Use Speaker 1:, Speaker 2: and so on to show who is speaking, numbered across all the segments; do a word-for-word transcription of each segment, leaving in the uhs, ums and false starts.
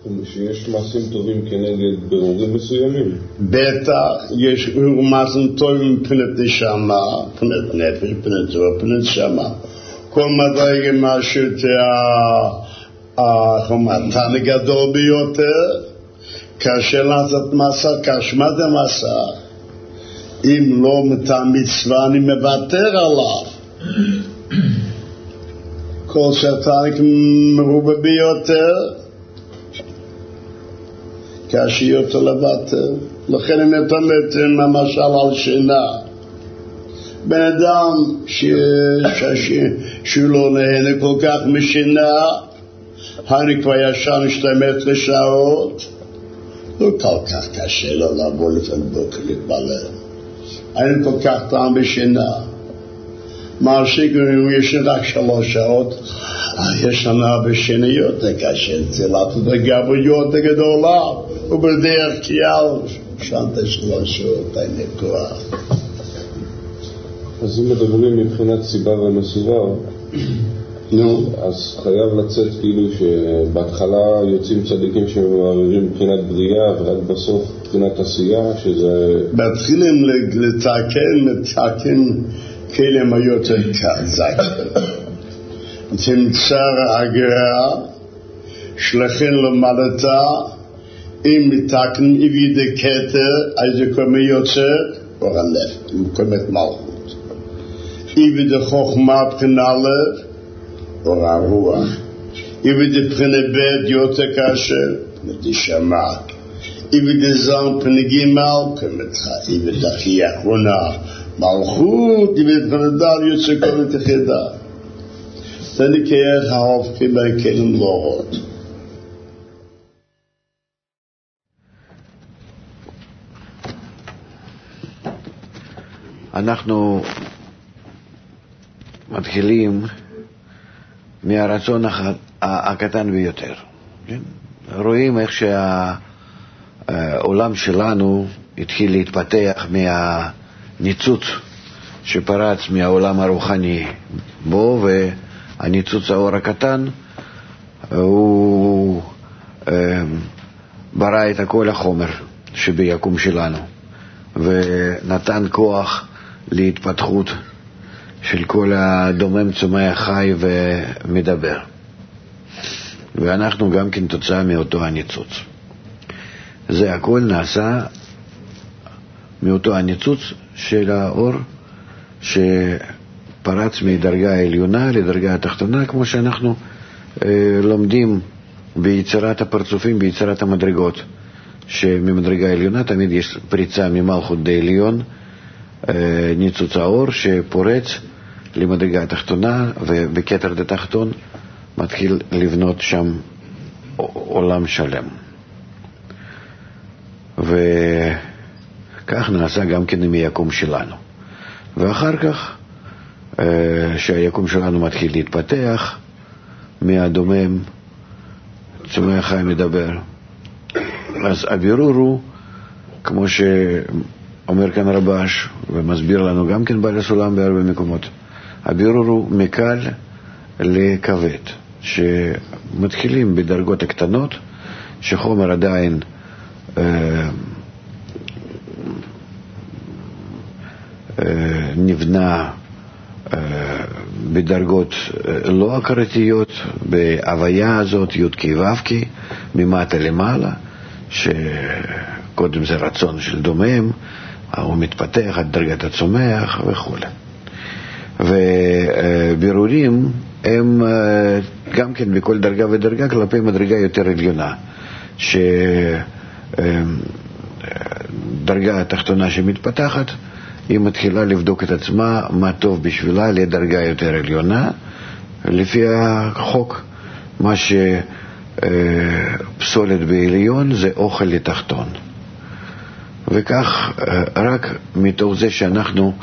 Speaker 1: שיש מעשים טובים כנגד ברורים מסוימים.
Speaker 2: בטח, יש מעשים טובים מבחינת נשמה, מבחינת נפש, מבחינת זו, מבחינת נשמה. כל מדרגה משהו החומתן הגדול ביותר, כאשר לעשות מסע, כשמה זה מסע. אם לא מטעם מצווה, אני מוותר עליו. כל שתניק מרובה ביותר, כאשר יותר לוותר. לכן אני מתאמת למשל על שינה. בן אדם שהוא לא נהנה כל כך משינה, אני כבר ישן שתים עשרה שעות, לא כל כך קשה לו לבוא לפני בוקר להתבלר. אני כל כך טעם בשינה. מה שגרנו יש רק שלוש שעות, יש לנו בשינה יותר קשה, צילת דרגה ביותר גדולה, ובדרך כלל שנת שלוש שעות, אין כוח.
Speaker 1: אז אם מדברים מבחינת סיבה ומסורה,
Speaker 2: נו,
Speaker 1: אז חייב לצאת כאילו שבהתחלה יוצאים צדיקים שמערערים מבחינת בריאה, ורק בסוף מבחינת עשייה, שזה...
Speaker 2: מתחילים לתקן, מתקן כלים היותר חזק. תמצא הגרה, שלחן למדתה, אם מתקן איבידי כתר, אז זה קומה יוצא, אור הנפש, מקומת מלכות. איבידי חוכמה בחינה לב, אור הרוח. איבידי בחינה בית יוצא כאשר, נשמה. איבידי זן בחינה גימל, קומתך. איבידי אחי אחרונה, מלכות, איבידי בחינה דל יוצא קומת יחידה. זה נקרא ההופכי בין כלים לאורות.
Speaker 3: אנחנו מתחילים מהרצון הקטן ביותר. רואים איך שהעולם שלנו התחיל להתפתח מהניצוץ שפרץ מהעולם הרוחני בו, והניצוץ האור הקטן הוא ברא את כל החומר שביקום שלנו ונתן כוח להתפתחות של כל הדומם צומח חי ומדבר, ואנחנו גם כן תוצאה מאותו הניצוץ. זה הכל נעשה מאותו הניצוץ של האור שפרץ מדרגה העליונה לדרגה התחתונה, כמו שאנחנו אה, לומדים ביצירת הפרצופים, ביצירת המדרגות, שממדרגה העליונה תמיד יש פריצה ממלכות דעליון, אה, ניצוץ האור שפורץ למדרגה התחתונה, ובכתר דתחתון מתחיל לבנות שם עולם שלם. וכך נעשה גם כן עם היקום שלנו. ואחר כך שהיקום שלנו מתחיל להתפתח מהדומם צומח חי מדבר, אז הבירור הוא, כמו שאומר כאן רבש ומסביר לנו גם כן בעל הסולם בהרבה מקומות, הבירור הוא מקל לכבד, שמתחילים בדרגות הקטנות, שחומר עדיין אה, אה, נבנה אה, בדרגות אה, לא הכרתיות, בהוויה הזאת י' כ' ו' כ' ממטה למעלה, שקודם זה רצון של דומם, הוא מתפתח עד דרגת הצומח וכו'. ובירורים הם גם כן בכל דרגה ודרגה כלפי מדרגה יותר עליונה, שדרגה התחתונה שמתפתחת היא מתחילה לבדוק את עצמה מה טוב בשבילה לדרגה יותר עליונה, לפי החוק מה שפסולת בעליון זה אוכל לתחתון. וכך רק מתוך זה שאנחנו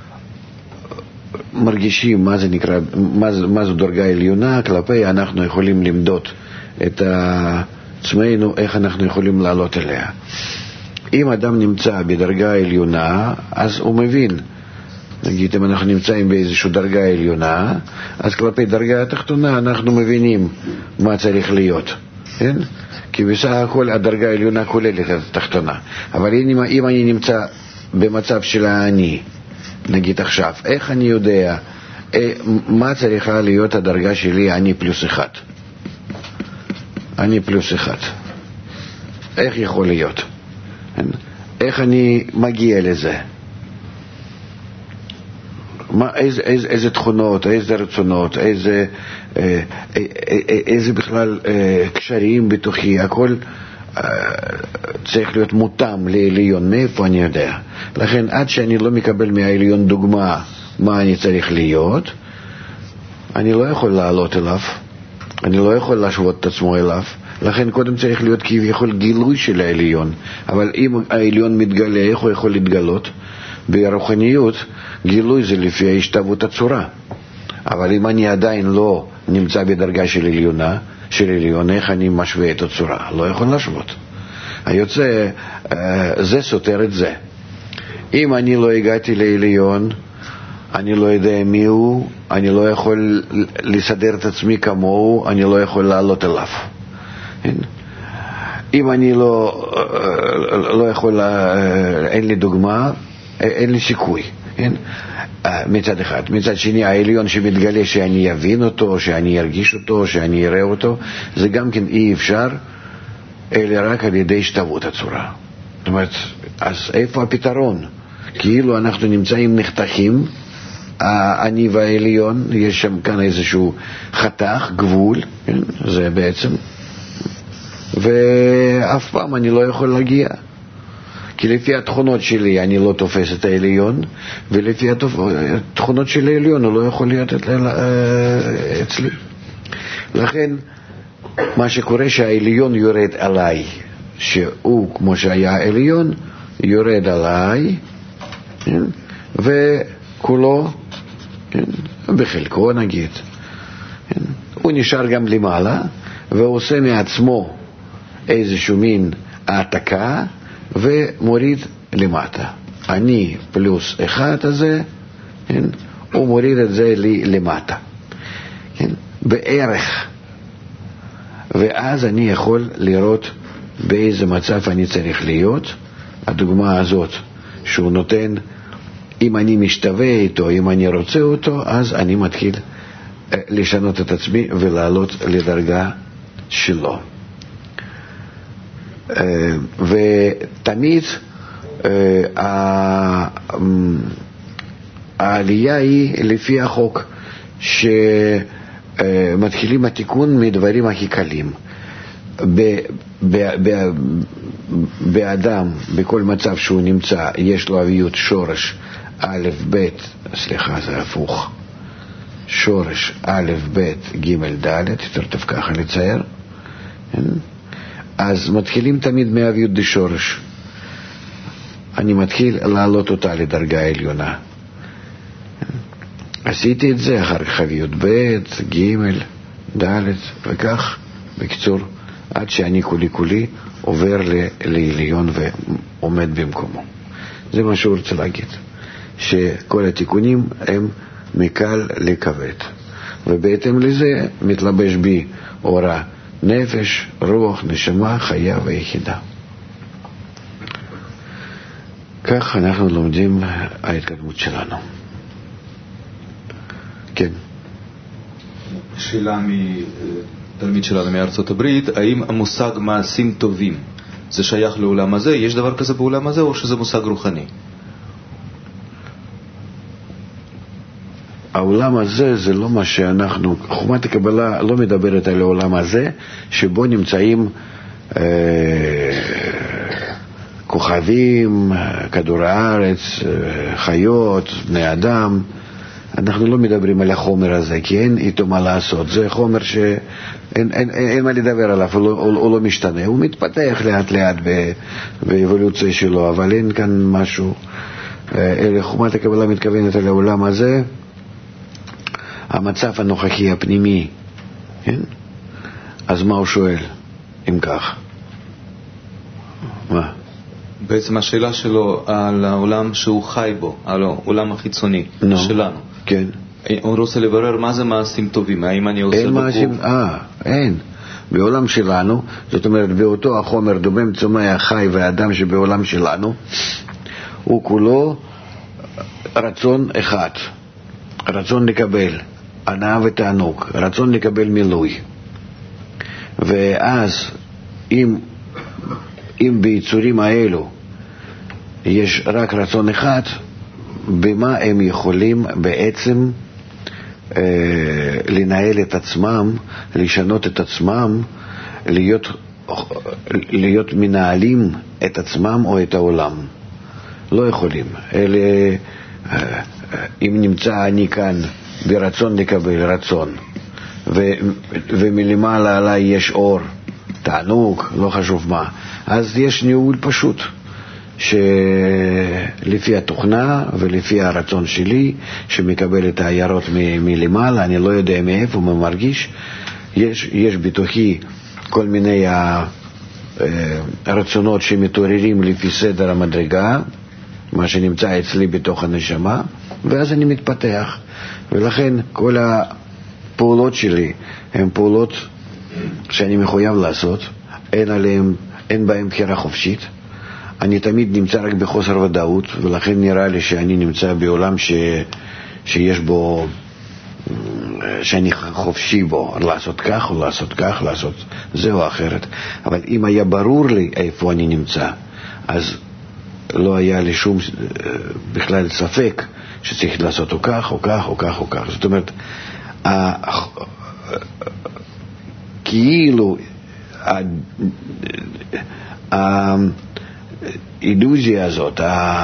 Speaker 3: מרגישים מה זה נקרא, מה, מה זו דרגה עליונה כלפי, אנחנו יכולים למדוד את עצמנו, איך אנחנו יכולים לעלות אליה. אם אדם נמצא בדרגה עליונה, אז הוא מבין, נגיד אם אנחנו נמצאים באיזושהי דרגה עליונה, אז כלפי דרגה התחתונה אנחנו מבינים מה צריך להיות. כן? כי בסך הכל הדרגה העליונה כוללת את התחתונה. אבל אם, אם אני נמצא במצב של העני, נגיד עכשיו, איך אני יודע מה צריכה להיות הדרגה שלי אני פלוס אחד? אני פלוס אחד. איך יכול להיות? איך אני מגיע לזה? מה, איזה, איזה, איזה תכונות, איזה רצונות, איזה, אה, אה, אה, איזה בכלל אה, קשרים בתוכי, הכל אה, צריך להיות מותאם לעליון, מאיפה אני יודע. לכן עד שאני לא מקבל מהעליון דוגמה מה אני צריך להיות, אני לא יכול לעלות אליו, אני לא יכול להשוות את עצמו אליו. לכן קודם צריך להיות כביכול גילוי של העליון. אבל אם העליון מתגלה, איך הוא יכול להתגלות? ברוחניות גילוי זה לפי ההשתוות הצורה. אבל אם אני עדיין לא נמצא בדרגה של עליונה, של עליון, איך אני משווה את הצורה? לא יכול להשוות. היוצא, זה סותר את זה. אם אני לא הגעתי לעליון, אני לא יודע מי הוא, אני לא יכול לסדר את עצמי כמוהו, אני לא יכול לעלות אליו. אם אני לא, לא יכול, אין לי דוגמה, אין לי סיכוי. מצד אחד. מצד שני, העליון שמתגלה שאני אבין אותו, שאני ארגיש אותו, שאני אראה אותו, זה גם כן אי אפשר, אלא רק על ידי השתוות הצורה. זאת אומרת, אז איפה הפתרון? כאילו אנחנו נמצאים נחתכים, אני והעליון, יש שם כאן איזשהו חתך, גבול, כן? זה בעצם, ואף פעם אני לא יכול להגיע. כי לפי התכונות שלי אני לא תופס את העליון, ולפי התכונות של העליון הוא לא יכול להיות אצלי. לכן, מה שקורה שהעליון יורד עליי, שהוא כמו שהיה העליון, יורד עליי, וכולו, בחלקו נגיד, הוא נשאר גם למעלה, ועושה מעצמו איזשהו מין העתקה, ומוריד למטה. אני פלוס אחד הזה, כן? הוא מוריד את זה לי למטה. כן? בערך. ואז אני יכול לראות באיזה מצב אני צריך להיות. הדוגמה הזאת שהוא נותן, אם אני משתווה איתו, אם אני רוצה אותו, אז אני מתחיל לשנות את עצמי ולעלות לדרגה שלו. ותמיד העלייה היא לפי החוק שמתחילים התיקון מדברים הכי קלים. באדם, בכל מצב שהוא נמצא, יש לו אביות שורש א' ב', סליחה זה הפוך, שורש א' ב' ג' ד', יותר טוב ככה לצייר, אז מתחילים תמיד מאביות דשורש. אני מתחיל לעלות אותה לדרגה העליונה. עשיתי את זה, אחר כך אביות ב', ג', ד', וכך, בקצור, עד שאני כולי כולי עובר לעליון ועומד במקומו. זה מה שהוא רוצה להגיד. שכל התיקונים הם מקל לכבד. ובהתאם לזה מתלבש בי אורה, נפש, רוח, נשמה, חיה ויחידה. כך אנחנו לומדים ההתקדמות שלנו. כן.
Speaker 4: שאלה מתלמיד שלנו מארצות הברית, האם המושג מעשים טובים זה שייך לעולם הזה? יש דבר כזה בעולם הזה או שזה מושג רוחני?
Speaker 3: העולם הזה זה לא מה שאנחנו, חוכמת הקבלה לא מדברת על העולם הזה שבו נמצאים אה, כוכבים, כדור הארץ, אה, חיות, בני אדם. אנחנו לא מדברים על החומר הזה כי אין איתו מה לעשות. זה חומר שאין אין, אין, אין מה לדבר עליו, הוא לא, הוא, הוא לא משתנה, הוא מתפתח לאט לאט באבולוציה שלו, אבל אין כאן משהו. אה, חוכמת הקבלה מתכוונת על העולם הזה המצב הנוכחי הפנימי, כן? אז מה הוא שואל אם כך? מה?
Speaker 4: בעצם השאלה שלו על העולם שהוא חי בו, על העולם החיצוני no. שלנו.
Speaker 3: כן.
Speaker 4: הוא רוצה לברר מה זה מעשים טובים, האם אני עושה בגוף?
Speaker 3: אה, אין. בעולם שלנו, זאת אומרת באותו החומר דומם צומח חי ואדם שבעולם שלנו, הוא כולו רצון אחד, רצון לקבל הנאה ותענוג, רצון לקבל מילוי. ואז אם, אם ביצורים האלו יש רק רצון אחד, במה הם יכולים בעצם אה, לנהל את עצמם, לשנות את עצמם, להיות, להיות מנהלים את עצמם או את העולם? לא יכולים. אלה, אה, אם נמצא אני כאן ברצון לקבל רצון, ו, ומלמעלה עליי יש אור, תענוג, לא חשוב מה, אז יש ניהול פשוט. שלפי התוכנה ולפי הרצון שלי שמקבל את העיירות מ- מלמעלה, אני לא יודע מאיפה, מה מרגיש, יש, יש בתוכי כל מיני הרצונות שמתעוררים לפי סדר המדרגה, מה שנמצא אצלי בתוך הנשמה, ואז אני מתפתח. ולכן כל הפעולות שלי הן פעולות שאני מחויב לעשות, אין עליהם, אין בהם בחירה חופשית. אני תמיד נמצא רק בחוסר ודאות, ולכן נראה לי שאני נמצא בעולם ש... שיש בו, שאני חופשי בו, לעשות כך או לעשות כך, לעשות זה או אחרת. אבל אם היה ברור לי איפה אני נמצא, אז לא היה לי שום בכלל ספק שצריך לעשות או כך או כך או כך או כך. זאת אומרת, כאילו האילוזיה הזאת,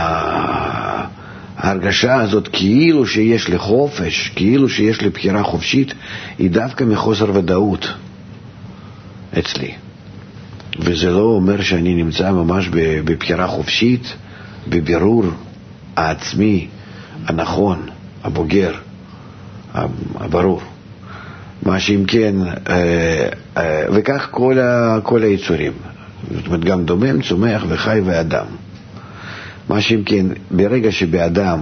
Speaker 3: ההרגשה הזאת כאילו שיש לי חופש, כאילו שיש לי בחירה חופשית, היא דווקא מחוסר ודאות אצלי. וזה לא אומר שאני נמצא ממש בבחירה חופשית, בבירור העצמי, הנכון, הבוגר, הברור. מה שאם כן, וכך כל, כל היצורים. זאת אומרת, גם דומם, צומח וחי ואדם. מה שאם כן, ברגע שבאדם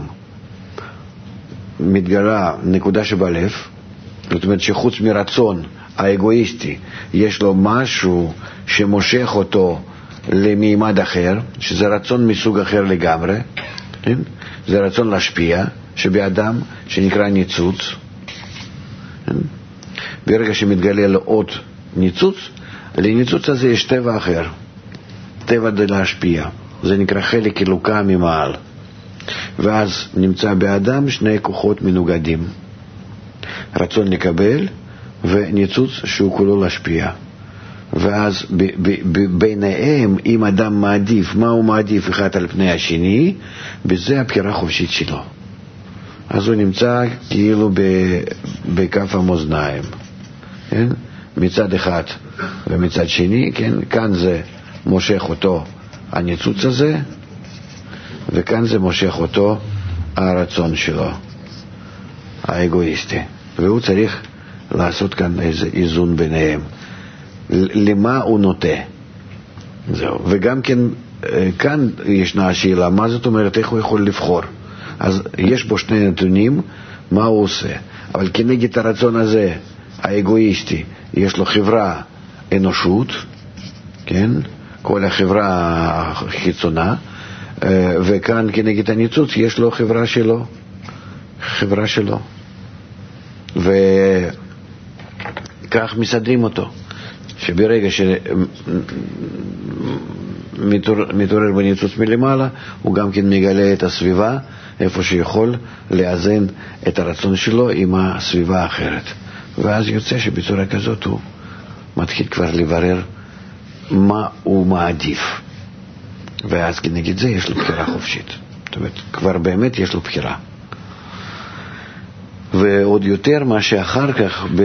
Speaker 3: מתגלה נקודה שבלב, זאת אומרת שחוץ מרצון האגואיסטי, יש לו משהו שמושך אותו למימד אחר, שזה רצון מסוג אחר לגמרי, כן? זה רצון להשפיע, שבאדם שנקרא ניצוץ. כן? ברגע שמתגלה לו עוד ניצוץ, לניצוץ הזה יש טבע אחר, טבע די להשפיע, זה נקרא חלק אלוקה ממעל. ואז נמצא באדם שני כוחות מנוגדים, רצון לקבל וניצוץ שהוא כולו להשפיע. ואז ב- ב- ב- ביניהם, אם אדם מעדיף, מה הוא מעדיף אחד על פני השני, בזה הבחירה החופשית שלו. אז הוא נמצא כאילו ב- בכף המאזניים, כן? מצד אחד ומצד שני, כן? כאן זה מושך אותו הניצוץ הזה, וכאן זה מושך אותו הרצון שלו, האגואיסטי. והוא צריך לעשות כאן איזה איזון ביניהם. למה הוא נוטה? זהו. וגם כן, כאן ישנה השאלה, מה זאת אומרת, איך הוא יכול לבחור? אז יש בו שני נתונים, מה הוא עושה? אבל כנגד הרצון הזה, האגואיסטי, יש לו חברה אנושות, כן? כל החברה חיצונה, וכאן כנגד הניצוץ יש לו חברה שלו, חברה שלו. וכך מסדרים אותו, שברגע שמתעורר בניצוץ מלמעלה, הוא גם כן מגלה את הסביבה, איפה שיכול לאזן את הרצון שלו עם הסביבה האחרת. ואז יוצא שבצורה כזאת הוא מתחיל כבר לברר מה הוא מעדיף. ואז כנגד זה יש לו בחירה חופשית. זאת אומרת, כבר באמת יש לו בחירה. ועוד יותר מה שאחר כך ב,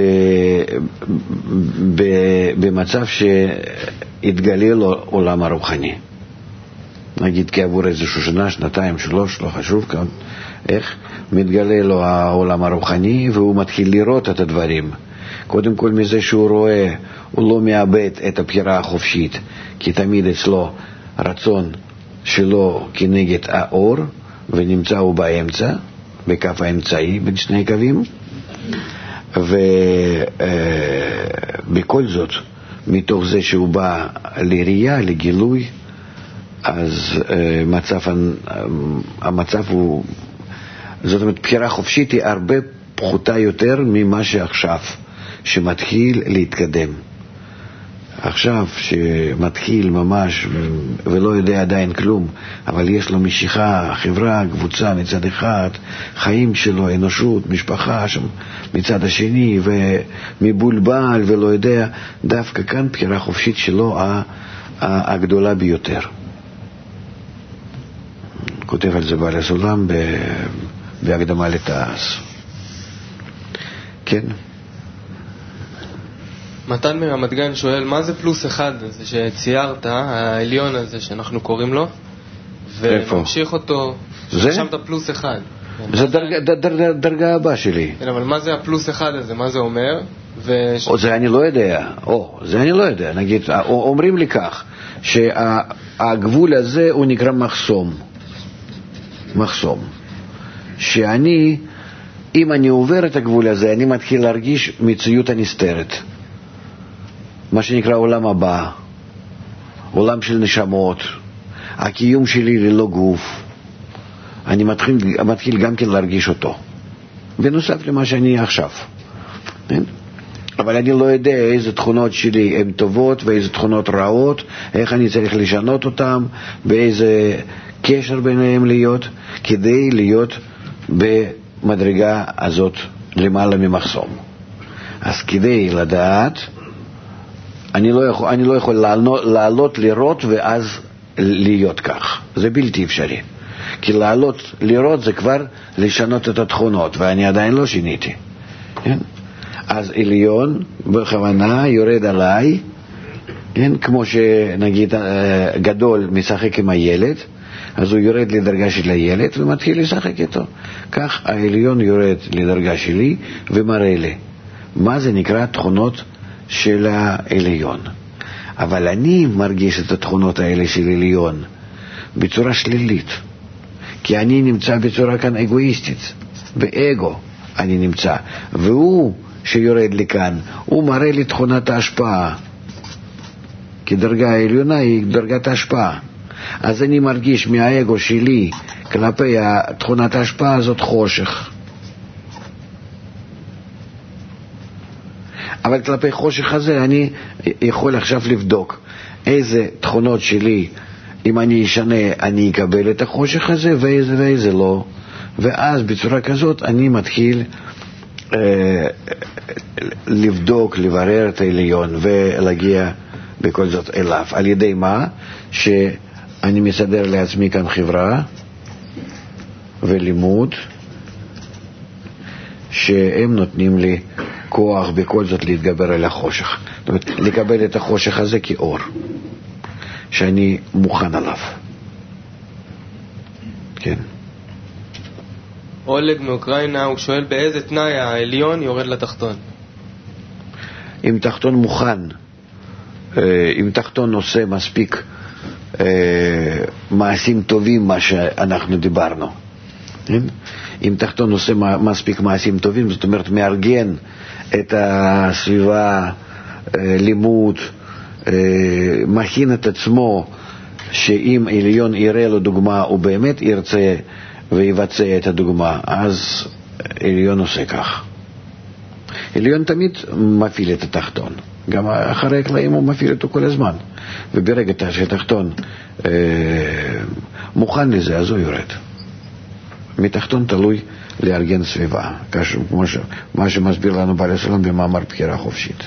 Speaker 3: ב, במצב שהתגלה לו עולם הרוחני, נגיד כעבור איזשהו שנה, שנתיים, שלוש, לא חשוב כאן איך, מתגלה לו העולם הרוחני והוא מתחיל לראות את הדברים. קודם כל מזה שהוא רואה, הוא לא מאבד את הבחירה החופשית, כי תמיד אצלו רצון שלו כנגד האור, ונמצא הוא באמצע, בקו האמצעי בין שני קווים. ובכל זאת מתוך זה שהוא בא לראייה, לגילוי, אז מצב, המצב הוא, זאת אומרת, בחירה חופשית היא הרבה פחותה יותר ממה שעכשיו, שמתחיל להתקדם. עכשיו שמתחיל ממש ולא יודע עדיין כלום, אבל יש לו משיכה, חברה, קבוצה מצד אחד, חיים שלו, אנושות, משפחה שם מצד השני, ומבולבל ולא יודע, דווקא כאן בחירה חופשית שלו הגדולה ביותר. כותב על זה בעל הסולם בהקדמה לתעש. כן?
Speaker 5: מתן מרמת גן שואל, מה זה פלוס אחד הזה שציירת, העליון הזה שאנחנו קוראים לו, ונמשיך אותו, ששמת פלוס אחד.
Speaker 3: זה דרגה הבאה שלי.
Speaker 5: כן, אבל מה זה הפלוס אחד הזה? מה זה אומר?
Speaker 3: או זה אני לא יודע, או זה אני לא יודע, נגיד, אומרים לי כך, שהגבול הזה הוא נקרא מחסום. מחסום. שאני, אם אני עובר את הגבול הזה, אני מתחיל להרגיש מציאות הנסתרת. מה שנקרא עולם הבא, עולם של נשמות, הקיום שלי ללא גוף, אני מתחיל, מתחיל גם כן להרגיש אותו, בנוסף למה שאני עכשיו. אבל אני לא יודע איזה תכונות שלי הן טובות ואיזה תכונות רעות, איך אני צריך לשנות אותן, באיזה קשר ביניהם להיות, כדי להיות במדרגה הזאת למעלה ממחסום. אז כדי לדעת, אני לא יכול, אני לא יכול לעלות, לעלות לראות ואז להיות כך. זה בלתי אפשרי. כי לעלות לראות זה כבר לשנות את התכונות, ואני עדיין לא שיניתי. כן? אז עליון בכוונה יורד עליי, כן? כמו שנגיד גדול משחק עם הילד, אז הוא יורד לדרגה של הילד ומתחיל לשחק איתו. כך העליון יורד לדרגה שלי ומראה לי מה זה נקרא תכונות של העליון. אבל אני מרגיש את התכונות האלה של עליון בצורה שלילית, כי אני נמצא בצורה כאן אגואיסטית, באגו אני נמצא, והוא שיורד לי כאן הוא מראה לי תכונת ההשפעה, כי דרגה העליונה היא דרגת ההשפעה. אז אני מרגיש מהאגו שלי כלפי תכונת ההשפעה הזאת חושך, אבל כלפי חושך הזה אני יכול עכשיו לבדוק איזה תכונות שלי, אם אני אשנה אני אקבל את החושך הזה, ואיזה ואיזה לא, ואז בצורה כזאת אני מתחיל אה, לבדוק, לברר את העליון ולהגיע בכל זאת אליו. על ידי מה? שאני מסדר לעצמי כאן חברה ולימוד שהם נותנים לי כוח בכל זאת להתגבר על החושך. זאת אומרת, לקבל את החושך הזה כאור שאני מוכן עליו. כן.
Speaker 5: אולג מאוקראינה, הוא שואל באיזה תנאי העליון יורד לתחתון?
Speaker 3: אם תחתון מוכן, אם תחתון עושה מספיק מעשים טובים, מה שאנחנו דיברנו, אם תחתון עושה מספיק מעשים טובים, זאת אומרת מארגן את הסביבה, לימוד, מכין את עצמו, שאם עליון יראה לו דוגמה הוא באמת ירצה ויבצע את הדוגמה, אז עליון עושה כך. עליון תמיד מפעיל את התחתון, גם אחרי הקלעים הוא מפעיל אותו כל הזמן, וברגע שהתחתון אה, מוכן לזה אז הוא יורד. מתחתון תלוי לארגן סביבה, כמו ש... מה שמסביר לנו בעל הסולם במאמר בחירה חופשית.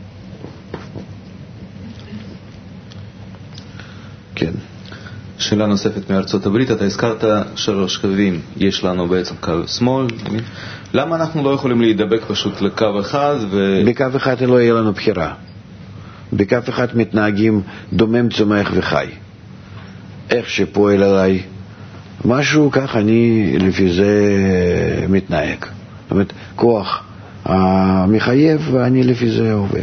Speaker 3: כן.
Speaker 4: שאלה נוספת מארצות הברית, אתה הזכרת שלוש קווים, יש לנו בעצם קו שמאל, למה אנחנו לא יכולים להידבק פשוט לקו אחד? ו...
Speaker 3: בקו אחד לא יהיה לנו בחירה, בקו אחד מתנהגים דומם, צומח וחי, איך שפועל עליי משהו, כך אני לפי זה מתנהג. זאת אומרת, כוח המחייב ואני לפי זה עובד.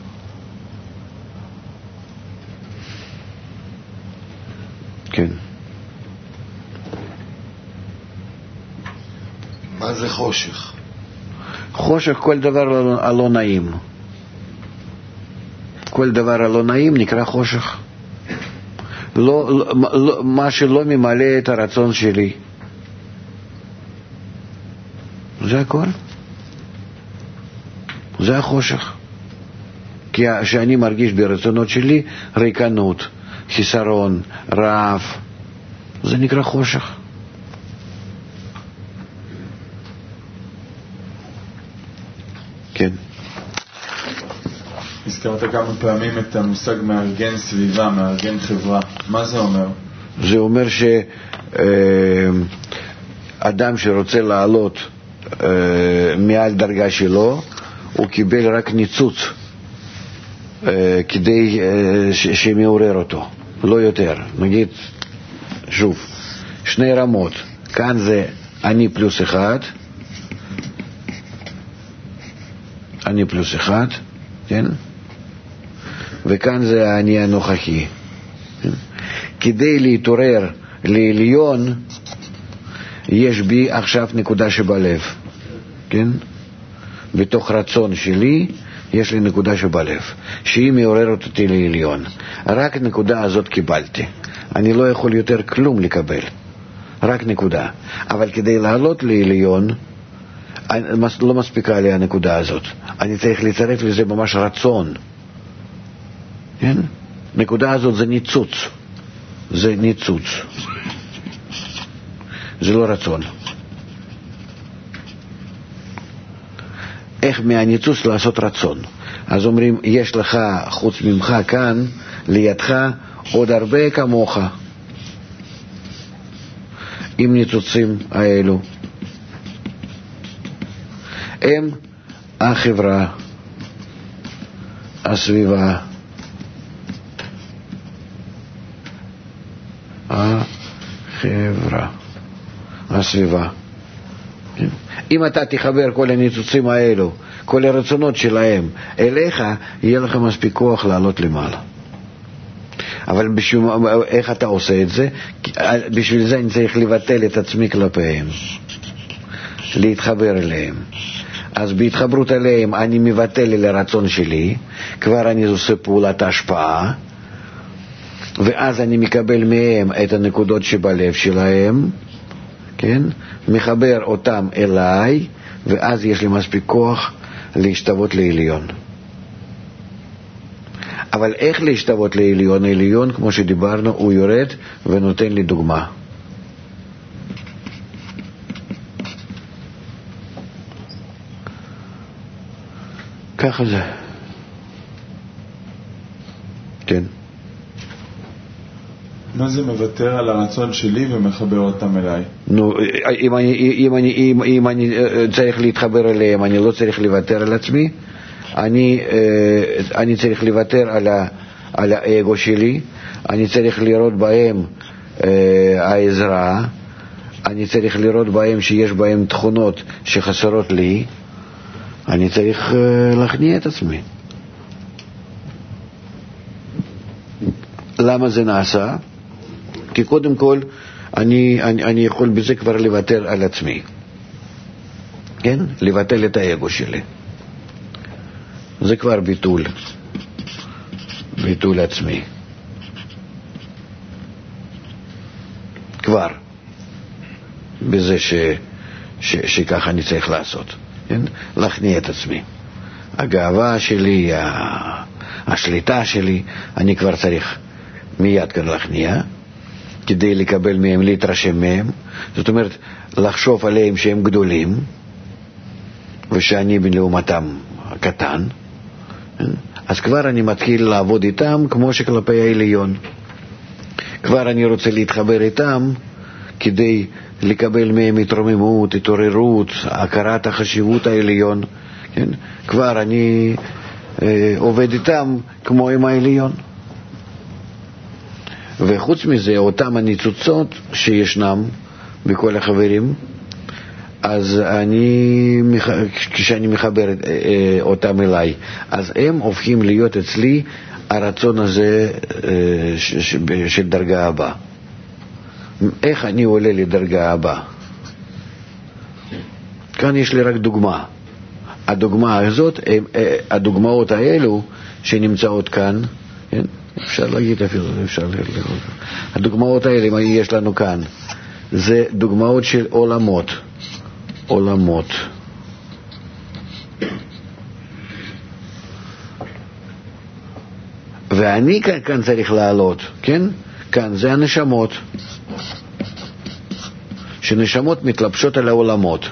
Speaker 3: כן.
Speaker 2: מה זה חושך?
Speaker 3: חושך כל דבר הלא נעים, כל דבר הלא נעים נקרא חושך. לא, לא, מה שלא ממלא את הרצון שלי. זה הכל. זה החושך. כי שאני מרגיש ברצונות שלי ריקנות, חיסרון, רעב, זה נקרא חושך. כן.
Speaker 6: הזכרת כמה פעמים את המושג מארגן סביבה, מארגן חברה. מה זה אומר?
Speaker 3: זה אומר שאדם שרוצה לעלות מעל דרגה שלו, הוא קיבל רק ניצוץ כדי שמעורר אותו, לא יותר. נגיד שוב, שני רמות, כאן זה אני פלוס אחד, אני פלוס אחד, כן? וכאן זה אני הנוכחי. כן? כדי להתעורר לעליון, יש בי עכשיו נקודה שבלב, כן? בתוך רצון שלי יש לי נקודה שבלב, שהיא מעוררת אותי לעליון. רק נקודה הזאת קיבלתי. אני לא יכול יותר כלום לקבל, רק נקודה. אבל כדי לעלות לעליון, לא מספיקה לי הנקודה הזאת. אני צריך לצרף לזה ממש רצון. כן? נקודה הזאת זה ניצוץ. זה ניצוץ. זה לא רצון. איך מהניצוץ לעשות רצון? אז אומרים, יש לך חוץ ממך כאן, לידך, עוד הרבה כמוך. עם ניצוצים האלו. הם החברה, הסביבה, החברה, הסביבה. אם אתה תחבר כל הניצוצים האלו, כל הרצונות שלהם אליך, יהיה לך מספיק כוח לעלות למעלה. אבל בשביל, איך אתה עושה את זה? בשביל זה אני צריך לבטל את עצמי כלפיהם, להתחבר אליהם. אז בהתחברות אליהם אני מבטל לרצון שלי, כבר אני עושה פעולת השפעה, ואז אני מקבל מהם את הנקודות שבלב שלהם, כן? מחבר אותם אליי, ואז יש לי מספיק כוח להשתוות לעליון. אבל איך להשתוות לעליון? העליון, כמו שדיברנו, הוא יורד ונותן לי דוגמה. ככה זה. כן.
Speaker 6: מה זה מוותר על הרצון שלי ומחבר אותם אליי?
Speaker 3: נו, אם אני, אם אני, אם, אם אני צריך להתחבר אליהם, אני לא צריך לוותר על עצמי. אני, אני צריך לוותר על, ה, על האגו שלי. אני צריך לראות בהם העזרה. אני צריך לראות בהם שיש בהם תכונות שחסרות לי. אני צריך להכניע את עצמי. למה זה נעשה? כי קודם כל אני, אני, אני יכול בזה כבר לוותר על עצמי, כן? לבטל את האגו שלי. זה כבר ביטול, ביטול עצמי. כבר בזה ש, ש, שכך אני צריך לעשות, כן? להכניע את עצמי. הגאווה שלי, השליטה שלי, אני כבר צריך מיד כאן להכניע, כדי לקבל מהם, להתרשם מהם. זאת אומרת, לחשוב עליהם שהם גדולים, ושאני בלעומתם קטן. אז כבר אני מתחיל לעבוד איתם כמו שכלפי העליון. כבר אני רוצה להתחבר איתם כדי לקבל מהם התרוממות, התעוררות, הכרת החשיבות העליון. כן? כבר אני אה, עובד איתם כמו עם העליון. וחוץ מזה, אותם הניצוצות שישנם בכל החברים, אז אני, כשאני מחבר אותם אליי, אז הם הופכים להיות אצלי הרצון הזה של דרגה הבאה. איך אני עולה לדרגה הבאה? כאן יש לי רק דוגמה. הדוגמה הזאת, הדוגמאות האלו שנמצאות כאן, כן? אפשר להגיד אפילו, אפשר לראות. הדוגמאות האלה, מה יש לנו כאן, זה דוגמאות של עולמות. עולמות. ואני כאן, כאן צריך לעלות, כן? כאן זה הנשמות. שנשמות מתלבשות על העולמות.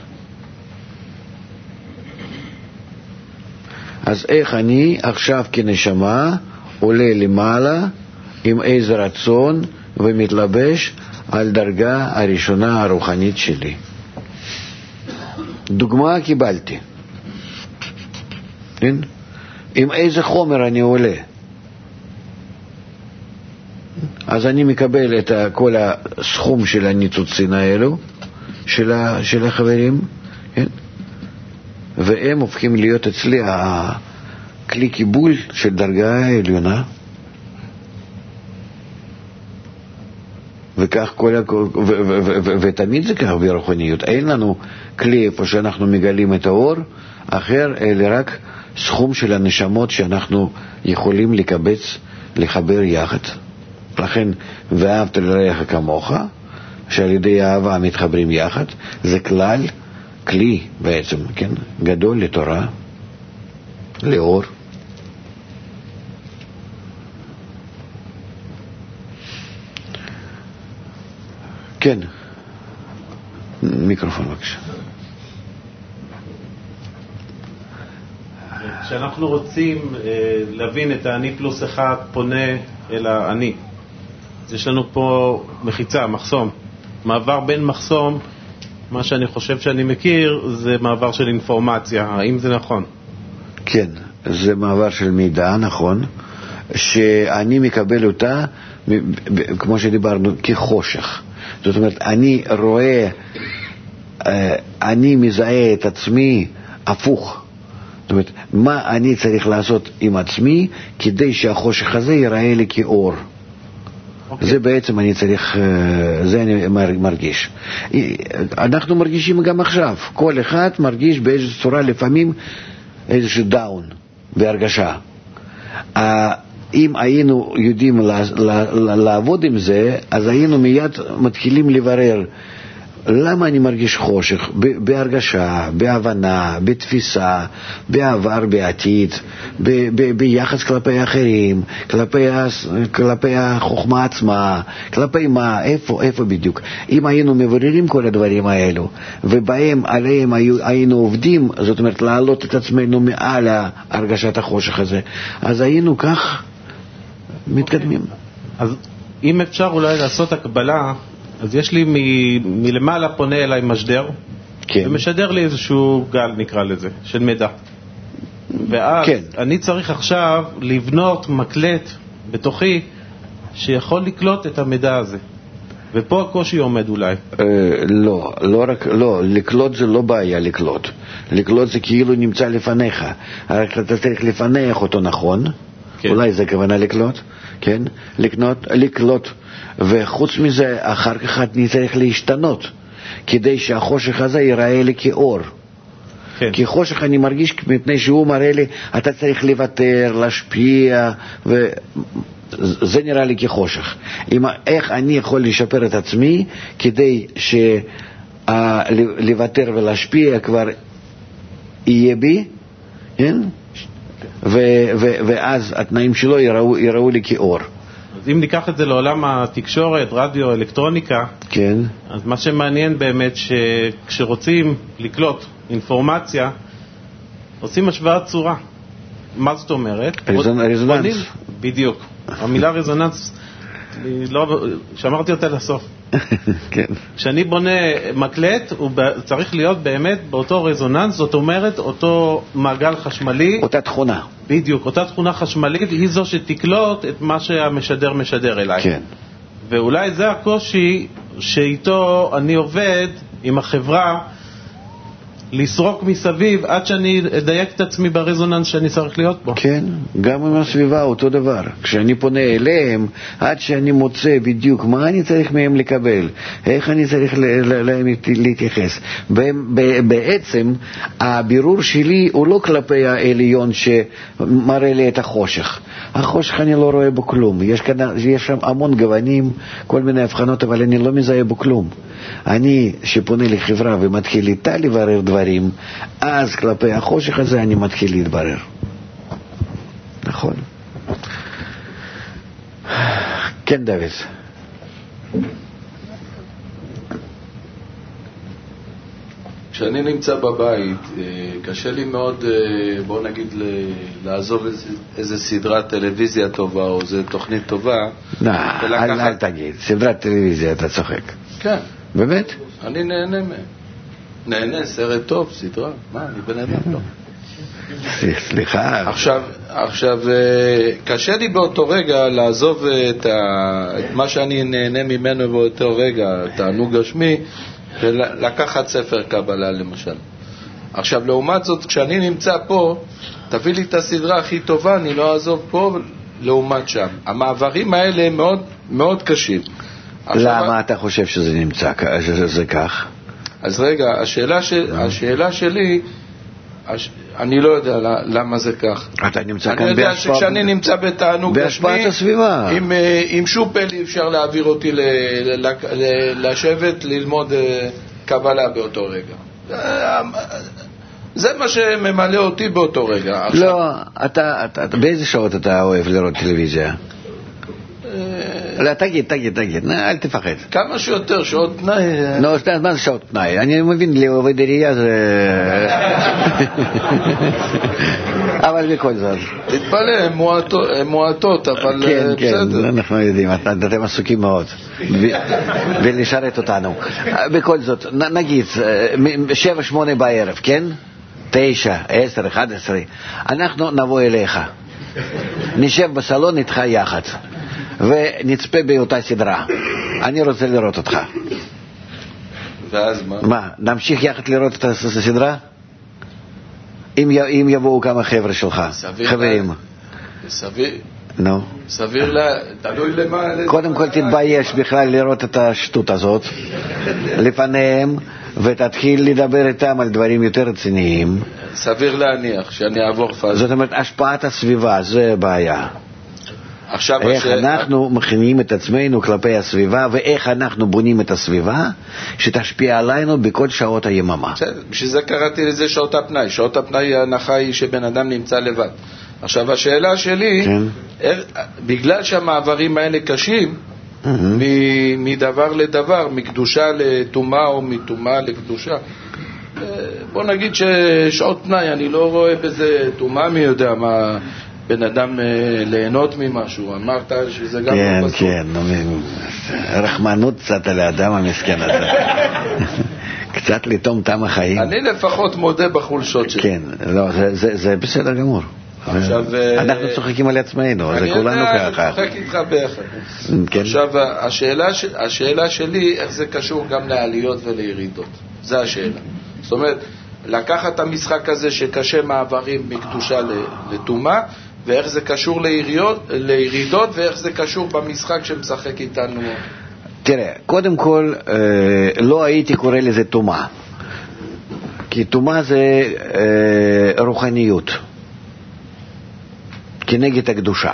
Speaker 3: אז איך אני עכשיו כנשמה עולה למעלה עם איזה רצון ומתלבש על דרגה הראשונה הרוחנית שלי. דוגמה קיבלתי. כן? עם איזה חומר אני עולה. אז אני מקבל את כל הסכום של הניצוצין האלו, של, ה, של החברים, כן? והם הופכים להיות אצלי הכלי קיבול של דרגה העליונה. וכך כל, ו, ו, ו, ו, ותמיד זה כך ברוחניות. אין לנו כלי איפה שאנחנו מגלים את האור אחר, אלא רק סכום של הנשמות שאנחנו יכולים לקבץ, לחבר יחד. לכן, ואהבת לרעך כמוך, שעל ידי האהבה מתחברים יחד, זה כלל, כלי בעצם, כן? גדול לתורה, לאור. כן, מיקרופון בבקשה.
Speaker 7: כשאנחנו רוצים להבין את האני פלוס אחד פונה אל האני, אז יש לנו פה מחיצה, מחסום. מעבר בין מחסום, מה שאני חושב שאני מכיר, זה מעבר של אינפורמציה. האם זה נכון?
Speaker 3: כן, זה מעבר של מידע, נכון, שאני מקבל אותה, כמו שדיברנו, כחושך. זאת אומרת, אני רואה, אני מזהה את עצמי הפוך. זאת אומרת, מה אני צריך לעשות עם עצמי כדי שהחושך הזה ייראה לי כאור. Okay. זה בעצם אני צריך, זה אני מרגיש. אנחנו מרגישים גם עכשיו. כל אחד מרגיש באיזו צורה לפעמים איזשהו דאון בהרגשה. אם היינו יודעים לעבוד עם זה, אז היינו מיד מתחילים לברר למה אני מרגיש חושך, בהרגשה, בהבנה, בתפיסה, בעבר, בעתיד, ב- ב- ביחס כלפי אחרים, כלפי, כלפי החוכמה עצמה, כלפי מה, איפה, איפה בדיוק. אם היינו מבררים כל הדברים האלו, ובהם עליהם היינו עובדים, זאת אומרת להעלות את עצמנו מעל הרגשת החושך הזה, אז היינו כך מתקדמים.
Speaker 7: אז אם אפשר אולי לעשות הקבלה, אז יש לי מ- מלמעלה פונה אליי משדר,
Speaker 3: כן.
Speaker 7: ומשדר לי איזשהו גל, נקרא לזה, של מידע. ואז כן. אני צריך עכשיו לבנות מקלט בתוכי שיכול לקלוט את המידע הזה. ופה הקושי עומד אולי.
Speaker 3: אה, לא, לא רק, לא, לקלוט זה לא בעיה לקלוט. לקלוט זה כאילו נמצא לפניך. רק אתה צריך לפנח אותו נכון. כן. אולי זה כוונה לקלוט, כן? לקנות, לקלוט. וחוץ מזה, אחר כך אני צריך להשתנות, כדי שהחושך הזה ייראה לי כאור. כן. כי חושך אני מרגיש מפני שהוא מראה לי, אתה צריך לוותר, להשפיע, וזה נראה לי כחושך. אם, איך אני יכול לשפר את עצמי, כדי שלוותר ולהשפיע כבר יהיה בי, כן? ו- ו- ואז התנאים שלו יראו, יראו לי כאור.
Speaker 7: אז אם ניקח את זה לעולם התקשורת, רדיו, אלקטרוניקה, כן. אז מה שמעניין באמת שכשרוצים לקלוט אינפורמציה, עושים השוואת צורה. מה זאת אומרת?
Speaker 3: רזוננס.
Speaker 7: בדיוק. המילה רזוננס, לא, שמרתי אותה לסוף.
Speaker 3: כן.
Speaker 7: כשאני בונה מקלט, הוא צריך להיות באמת באותו רזוננס, זאת אומרת, אותו מעגל חשמלי.
Speaker 3: אותה תכונה.
Speaker 7: בדיוק, אותה תכונה חשמלית היא זו שתקלוט את מה שהמשדר משדר אליי.
Speaker 3: כן.
Speaker 7: ואולי זה הקושי שאיתו אני עובד עם החברה, לסרוק מסביב עד שאני אדייק את עצמי ברזוננס שאני צריך להיות בו.
Speaker 3: כן, גם עם הסביבה אותו דבר. כשאני פונה אליהם, עד שאני מוצא בדיוק מה אני צריך מהם לקבל, איך אני צריך להם להתייחס. בעצם הבירור שלי הוא לא כלפי העליון שמראה לי את החושך. החושך אני לא רואה בו כלום. יש, כאן, יש שם המון גוונים, כל מיני הבחנות, אבל אני לא מזהה בו כלום. אני שפונה לחברה ומתחיל איתה לברר דברים, אז כלפי החושך הזה אני מתחיל להתברר. נכון? כן, דוד.
Speaker 8: כשאני נמצא בבית, קשה לי מאוד, בוא נגיד, לעזוב איזה סדרת טלוויזיה טובה או איזה תוכנית טובה.
Speaker 3: לא, אל תגיד, סדרת טלוויזיה, אתה צוחק.
Speaker 8: כן.
Speaker 3: באמת?
Speaker 8: אני נהנה מהם. נהנה, סרט טוב, סדרה. מה, אני בן אדם לא.
Speaker 3: סליחה.
Speaker 8: עכשיו, עכשיו, קשה לי באותו רגע לעזוב את, ה, את מה שאני נהנה ממנו באותו רגע, תענוג גשמי, ולקחת ספר קבלה למשל. עכשיו, לעומת זאת, כשאני נמצא פה, תביא לי את הסדרה הכי טובה, אני לא אעזוב פה לעומת שם. המעברים האלה מאוד, מאוד קשים.
Speaker 3: למה אתה חושב שזה נמצא, שזה כך?
Speaker 8: אז רגע, השאלה, ש... השאלה שלי, הש... אני לא יודע למה זה כך.
Speaker 3: אתה נמצא
Speaker 8: אני
Speaker 3: כאן
Speaker 8: יודע
Speaker 3: בהשפעת...
Speaker 8: שכשאני נמצא בתענוג גשמי, עם, עם שופל אי אפשר להעביר אותי ל... ל... ל... לשבת, ללמוד קבלה באותו רגע. זה מה שממלא אותי באותו רגע. עכשיו...
Speaker 3: לא, אתה, אתה, באיזה שעות אתה אוהב לראות טלוויזיה? לא, תגיד, תגיד, תגיד, אל תפחד.
Speaker 8: כמה שיותר שעות פנאי.
Speaker 3: לא, מה זה שעות פנאי? אני מבין, לעובד עירייה זה... אבל בכל זאת.
Speaker 8: תתפלא, הן מועטות, אבל בסדר.
Speaker 3: כן, כן, אנחנו יודעים, אתם עסוקים מאוד. ולשרת אותנו. בכל זאת, נגיד, שבע, שמונה בערב, כן? תשע, עשר, אחד עשרה. אנחנו נבוא אליך. נשב בסלון איתך יחד. ונצפה באותה סדרה. אני רוצה לראות אותך.
Speaker 8: ואז מה?
Speaker 3: מה, נמשיך יחד לראות את הסדרה? אם, אם יבואו כמה חבר'ה שלך, חברים.
Speaker 8: סביר.
Speaker 3: נו.
Speaker 8: סביר לה, תלוי למה...
Speaker 3: קודם כל תתבייש בכלל לראות את השטות הזאת לפניהם, ותתחיל לדבר איתם על דברים יותר רציניים.
Speaker 8: סביר להניח שאני אעבור פאזה.
Speaker 3: זאת אומרת, השפעת הסביבה, זה בעיה. איך אנחנו מכינים את עצמנו כלפי הסביבה, ואיך אנחנו בונים את הסביבה שתשפיע עלינו בכל שעות היממה.
Speaker 8: בשביל זה קראתי לזה שעות הפנאי. שעות הפנאי, ההנחה היא שבן אדם נמצא לבד. עכשיו השאלה שלי, בגלל שהמעברים האלה קשים, מדבר לדבר, מקדושה לתומה או מתומה לקדושה, בוא נגיד ששעות פנאי, אני לא רואה בזה תומה, מי יודע מה... בן אדם ליהנות ממשהו, אמרת שזה גם
Speaker 3: כן,
Speaker 8: לא בסוף.
Speaker 3: כן, כן, רחמנות קצת על האדם המסכן הזה. קצת לטום טעם החיים.
Speaker 8: אני לפחות מודה בחולשות שלי.
Speaker 3: כן, לא, זה, זה, זה בסדר גמור. עכשיו, אנחנו צוחקים על עצמנו, זה כולנו ככה.
Speaker 8: אני צוחק איתך ביחד. כן. עכשיו, השאלה, השאלה שלי, איך זה קשור גם לעליות ולירידות. זה השאלה. זאת אומרת, לקחת את המשחק הזה שקשה מעברים מקדושה לתומה, ואיך זה קשור לירידות, לירידות ואיך זה קשור במשחק שמשחק איתנו.
Speaker 3: תראה, קודם כל, לא הייתי קורא לזה תומה. כי תומה זה רוחניות. כנגד הקדושה.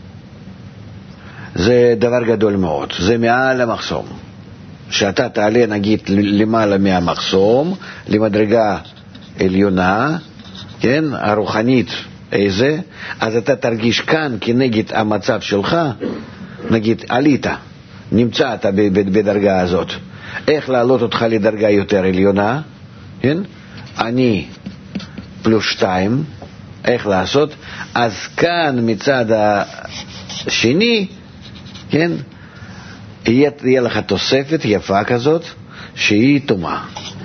Speaker 3: זה דבר גדול מאוד. זה מעל המחסום. שאתה תעלה נגיד למעלה מהמחסום, למדרגה עליונה, כן, הרוחנית איזה, אז אתה תרגיש כאן כנגד המצב שלך, נגיד עלית, נמצאת בדרגה הזאת. איך להעלות אותך לדרגה יותר עליונה, כן? אני פלוס שתיים, איך לעשות? אז כאן מצד השני, כן, יהיה, יהיה לך תוספת יפה כזאת שהיא תומה.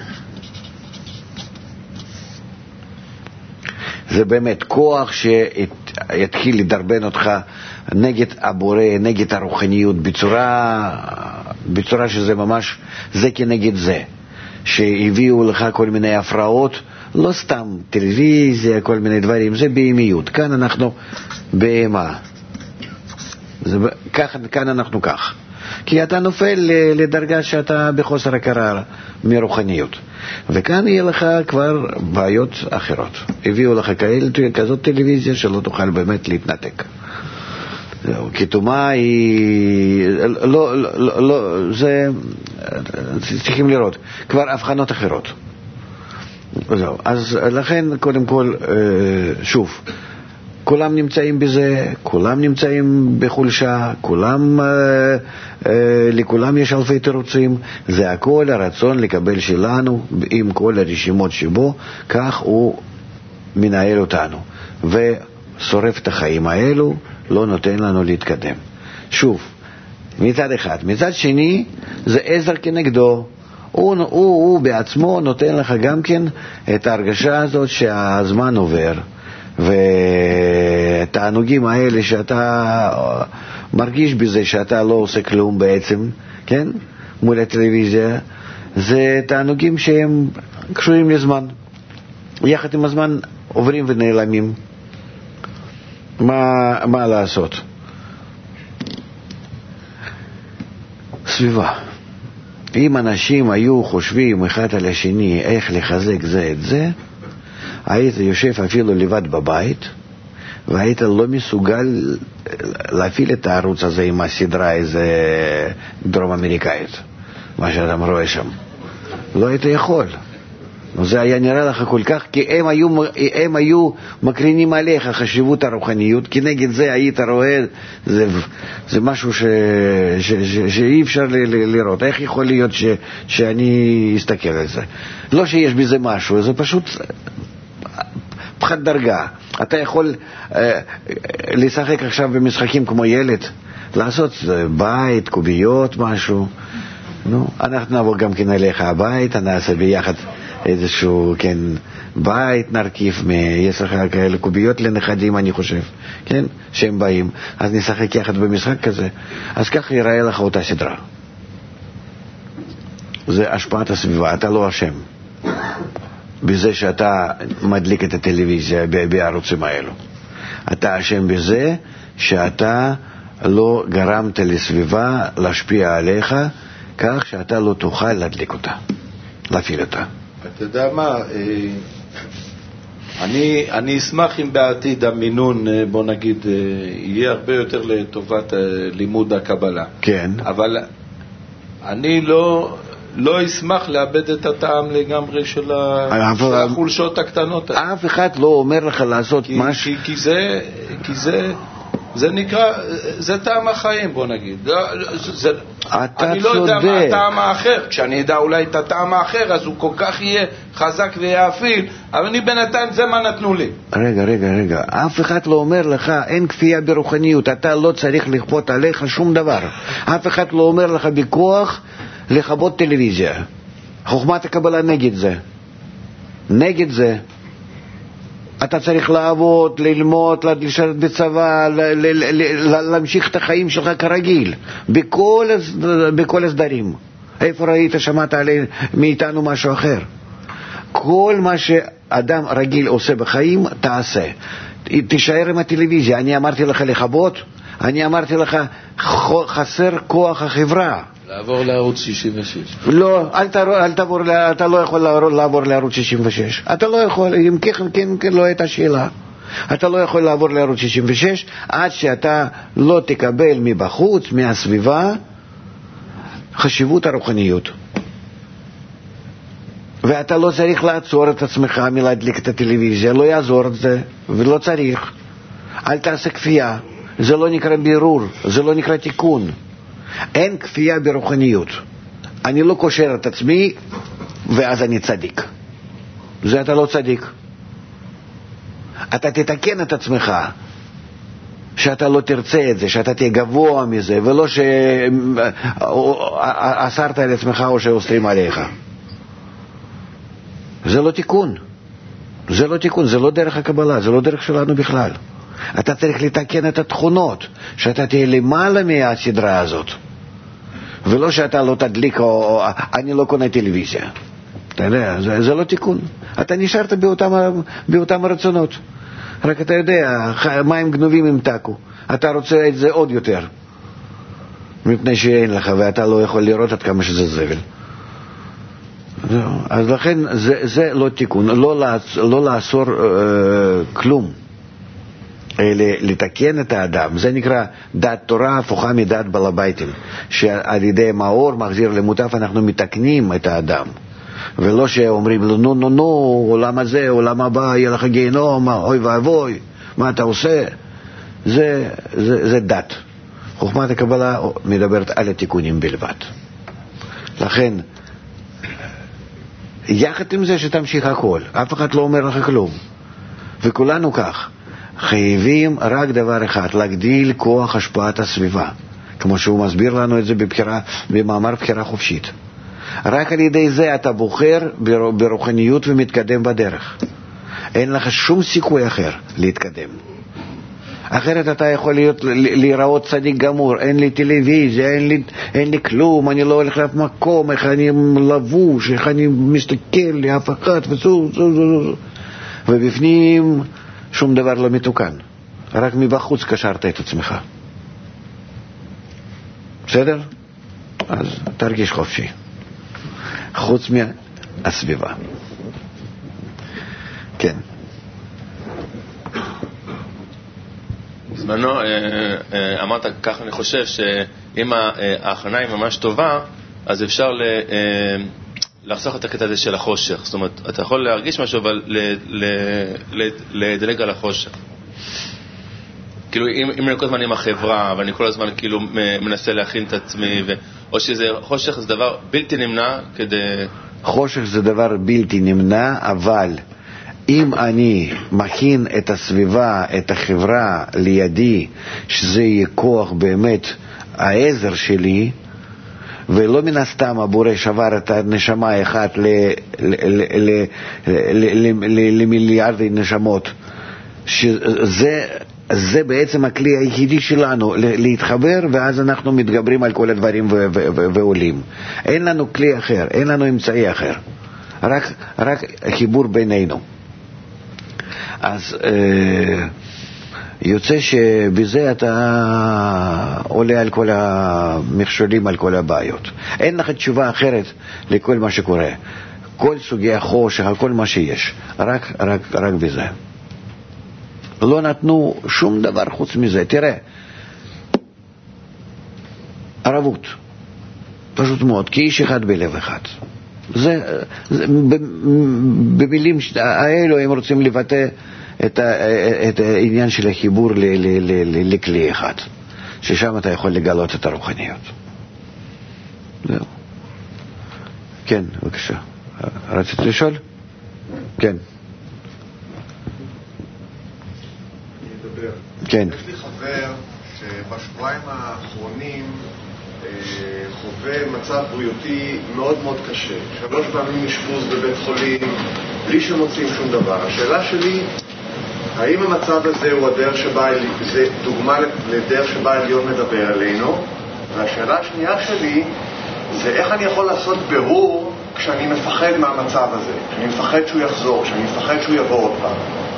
Speaker 3: זה באמת כוח שיתחיל לדרבן אותך נגד הבורא, נגד הרוחניות, בצורה, בצורה שזה ממש זה כנגד זה. שהביאו לך כל מיני הפרעות, לא סתם טלוויזיה, כל מיני דברים, זה בהמיות. כאן אנחנו בהמה. זה, כך, כאן אנחנו כך. כי אתה נופל לדרגה שאתה בחוסר הכרה מרוחניות. וכאן יהיה לך כבר בעיות אחרות. הביאו לך כאלה, כזאת טלוויזיה שלא תוכל באמת להתנתק. כתומה היא... לא, לא, לא, זה... צריכים לראות. כבר הבחנות אחרות. זהו. אז לכן, קודם כל, שוב, כולם נמצאים בזה, כולם נמצאים בחולשה, כולם, לכולם יש אלפי תירוצים, זה הכל הרצון לקבל שלנו, עם כל הרשימות שבו, כך הוא מנהל אותנו, ושורף את החיים האלו, לא נותן לנו להתקדם. שוב, מצד אחד. מצד שני, זה עזר כנגדו, הוא, הוא, הוא בעצמו נותן לך גם כן את ההרגשה הזאת שהזמן עובר, והתענוגים האלה שאתה מרגיש בזה שאתה לא עושה כלום בעצם, כן? מול הטלוויזיה, זה תענוגים שהם קשורים לזמן. יחד עם הזמן עוברים ונעלמים. מה, מה לעשות? סביבה. אם אנשים היו חושבים אחד על השני איך לחזק זה את זה, היית יושב אפילו לבד בבית, והיית לא מסוגל להפעיל את הערוץ הזה עם הסדרה איזה דרום אמריקאית, מה שאתה רואה שם. לא היית יכול. זה היה נראה לך כל כך, כי הם היו, הם היו מקרינים עליך חשיבות הרוחניות, כי נגד זה היית רואה, זה, זה משהו ש, ש, ש, שאי אפשר ל, ל, לראות. איך יכול להיות ש, שאני אסתכל על זה? לא שיש בזה משהו, זה פשוט פחד דרגה. אתה יכול אה, לשחק עכשיו במשחקים כמו ילד, לעשות בית, קוביות, משהו. נו, אנחנו נבוא גם כן אליך הבית, נעשה ביחד איזשהו, כן, בית נרכיב, יש לך כאלה קוביות לנכדים, אני חושב, כן, שהם באים, אז נשחק יחד במשחק כזה, אז ככה ייראה לך אותה סדרה. זה השפעת הסביבה, אתה לא אשם בזה שאתה מדליק את הטלוויזיה בערוצים האלו. אתה אשם בזה שאתה לא גרמת לסביבה להשפיע עליך, כך שאתה לא תוכל להדליק אותה, להפעיל אותה.
Speaker 8: אתה יודע מה, אני, אני אשמח אם בעתיד המינון, בוא נגיד, יהיה הרבה יותר לטובת לימוד הקבלה.
Speaker 3: כן.
Speaker 8: אבל אני לא, לא אשמח לאבד את הטעם לגמרי של, ה, של החולשות הקטנות.
Speaker 3: אף אחד לא אומר לך לעשות
Speaker 8: כי,
Speaker 3: משהו.
Speaker 8: כי, כי זה, כי זה, זה נקרא, זה טעם החיים, בוא נגיד. זה, אני לא יודע מה הטעם האחר. כשאני יודע אולי את הטעם האחר, אז הוא כל כך יהיה חזק ויאפיל, אבל אני בינתיים זה מה נתנו לי.
Speaker 3: רגע, רגע, רגע. אף אחד לא אומר לך, אין כפייה ברוחניות, אתה לא צריך לכפות עליך שום דבר. אף אחד לא אומר לך בכוח לכבות טלוויזיה. חוכמת הקבלה נגד זה. נגד זה. אתה צריך לעבוד, ללמוד, לשרת בצבא, להמשיך את החיים שלך כרגיל, בכל, בכל הסדרים. איפה ראית, שמעת עלינו מאיתנו משהו אחר? כל מה שאדם רגיל עושה בחיים, תעשה. תישאר עם הטלוויזיה. אני אמרתי לך לכבות, אני אמרתי לך חסר כוח החברה.
Speaker 8: לעבור לערוץ שישים ושש.
Speaker 3: לא, אל תעבור, אל תעבור, אתה לא יכול לעבור לערוץ שישים ושש. אתה לא יכול, אם כן, כן, כן, לא הייתה שאלה. אתה לא יכול לעבור לערוץ שישים ושש עד שאתה לא תקבל מבחוץ, מהסביבה, חשיבות הרוחניות. ואתה לא צריך לעצור את עצמך מלהדליק את הטלוויזיה, לא יעזור את זה, ולא צריך. אל תעשה כפייה, זה לא נקרא בירור, זה לא נקרא תיקון. אין כפייה ברוחניות. אני לא קושר את עצמי ואז אני צדיק. זה אתה לא צדיק. אתה תתקן את עצמך שאתה לא תרצה את זה, שאתה תהיה גבוה מזה, ולא שאסרת על עצמך או שאוסרים עליך. זה לא תיקון. זה לא תיקון, זה לא דרך הקבלה, זה לא דרך שלנו בכלל. אתה צריך לתקן את התכונות, שאתה תהיה למעלה מהסדרה הזאת, ולא שאתה לא תדליק, או, או אני לא קונה טלוויזיה. אתה יודע, זה, זה לא תיקון. אתה נשארת באותם, באותם רצונות. רק אתה יודע, מים גנובים עם טקו. אתה רוצה את זה עוד יותר. מפני שאין לך, ואתה לא יכול לראות עד כמה שזה זבל. אז לכן זה, זה לא תיקון, לא, לעצ, לא לעצור אה, כלום. לתקן את האדם. זה נקרא דת תורה הפוכה מדת בעל הביתים, שעל ידי מאור מחזיר למוטף אנחנו מתקנים את האדם, ולא שאומרים לו נו נו נו עולם הזה עולם הבא יהיה לך גיהנום, אוי ואבוי מה אתה עושה. זה, זה, זה דת. חוכמת הקבלה מדברת על התיקונים בלבד. לכן יחד עם זה שתמשיך הכל, אף אחד לא אומר לך כלום, וכולנו כך חייבים רק דבר אחד, להגדיל כוח השפעת הסביבה, כמו שהוא מסביר לנו את זה בבחירה, במאמר בחירה חופשית. רק על ידי זה אתה בוחר ברוחניות ומתקדם בדרך. אין לך שום סיכוי אחר להתקדם. אחרת אתה יכול להיות, להיראות צדיק גמור, אין לי טלוויזיה, אין לי, אין לי כלום, אני לא הולך לאף מקום, איך אני לבוש, איך אני מסתכל לאף אחד, וזו, זו, זו, זו. ובפנים שום דבר לא מתוקן. רק מבחוץ קשרת את עצמך. בסדר? אז תרגיש חופשי. חוץ מהסביבה. כן.
Speaker 9: בזמנו אמרת כך, אני חושב שאם ההכנה היא ממש טובה, אז אפשר לחסוך את הקטע הזה של החושך. זאת אומרת, אתה יכול להרגיש משהו, אבל לדלג על החושך. כאילו, אם אני כל הזמן עם החברה, ואני כל הזמן כאילו מנסה להכין את עצמי, או שזה חושך זה דבר בלתי נמנע כדי...
Speaker 3: חושך זה דבר בלתי נמנע, אבל אם אני מכין את הסביבה, את החברה לידי, שזה יהיה כוח באמת העזר שלי, ולא מן הסתם הבורא שבר את הנשמה אחת למיליארדי נשמות, שזה זה בעצם הכלי היחידי שלנו להתחבר, ואז אנחנו מתגברים על כל הדברים ועולים. אין לנו כלי אחר, אין לנו אמצעי אחר, רק, רק חיבור בינינו. אז אה, יוצא שבזה אתה עולה על כל המכשולים, על כל הבעיות. אין לך תשובה אחרת לכל מה שקורה, כל סוגי החושך, על כל מה שיש, רק, רק, רק בזה. לא נתנו שום דבר חוץ מזה. תראה, ערבות, פשוט מאוד, כאיש אחד בלב אחד. זה, זה במילים האלו הם רוצים לבטא את, ה, את העניין של החיבור ל, ל, ל, ל, לכלי אחד, ששם אתה יכול לגלות את הרוחניות. זהו. כן, בבקשה. רצית לשאול? כן. כן.
Speaker 10: יש לי חבר שבשבועיים האחרונים חווה מצב בריאותי מאוד מאוד קשה. שלוש פעמים אשפוז בבית חולים, בלי שמוצאים שום דבר. השאלה שלי, האם המצב הזה הוא הדרך שבה, זה דוגמה לדרך שבה העליון מדבר עלינו? והשאלה השנייה שלי, זה איך אני יכול לעשות בירור כשאני מפחד מהמצב הזה, כשאני מפחד שהוא יחזור, כשאני מפחד שהוא יבוא עוד פעם.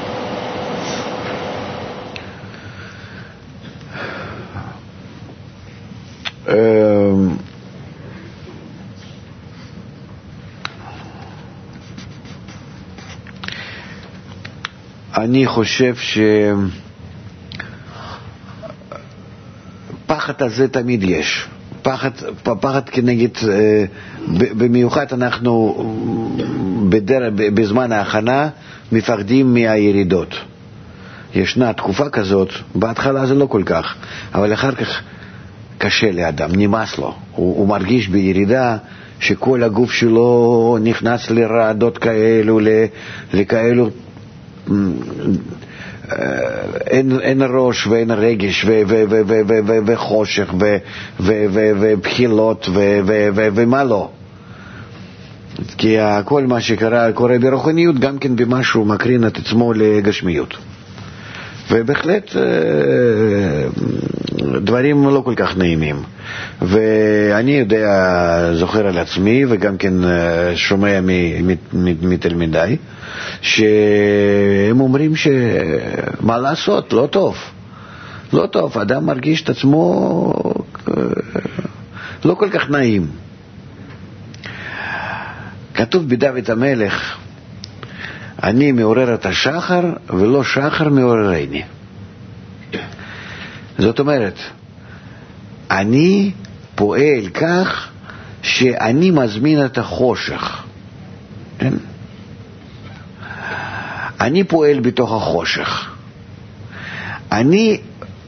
Speaker 3: אני חושב שפחד הזה תמיד יש. פחד, פחד כנגד, במיוחד אנחנו בדר, בזמן ההכנה מפחדים מהירידות. ישנה תקופה כזאת, בהתחלה זה לא כל כך, אבל אחר כך קשה לאדם, נמאס לו. הוא, הוא מרגיש בירידה שכל הגוף שלו נכנס לרעדות כאלו, לכאלו, אין, אין ראש ואין רגש ו, ו, ו, ו, ו, ו, וחושך ו, ו, ו, ובחילות ו, ו, ו, ומה לא. כי כל מה שקורה, קורה ברוחניות גם כן במשהו מקרין את עצמו לגשמיות. ובהחלט דברים לא כל כך נעימים. ואני יודע, זוכר על עצמי, וגם כן שומע מתלמידיי, שהם אומרים שמה לעשות, לא טוב. לא טוב, אדם מרגיש את עצמו לא כל כך נעים. כתוב בדוד המלך, אני מעורר את השחר ולא שחר מעוררני. זאת אומרת, אני פועל כך שאני מזמין את החושך. כן? אני פועל בתוך החושך. אני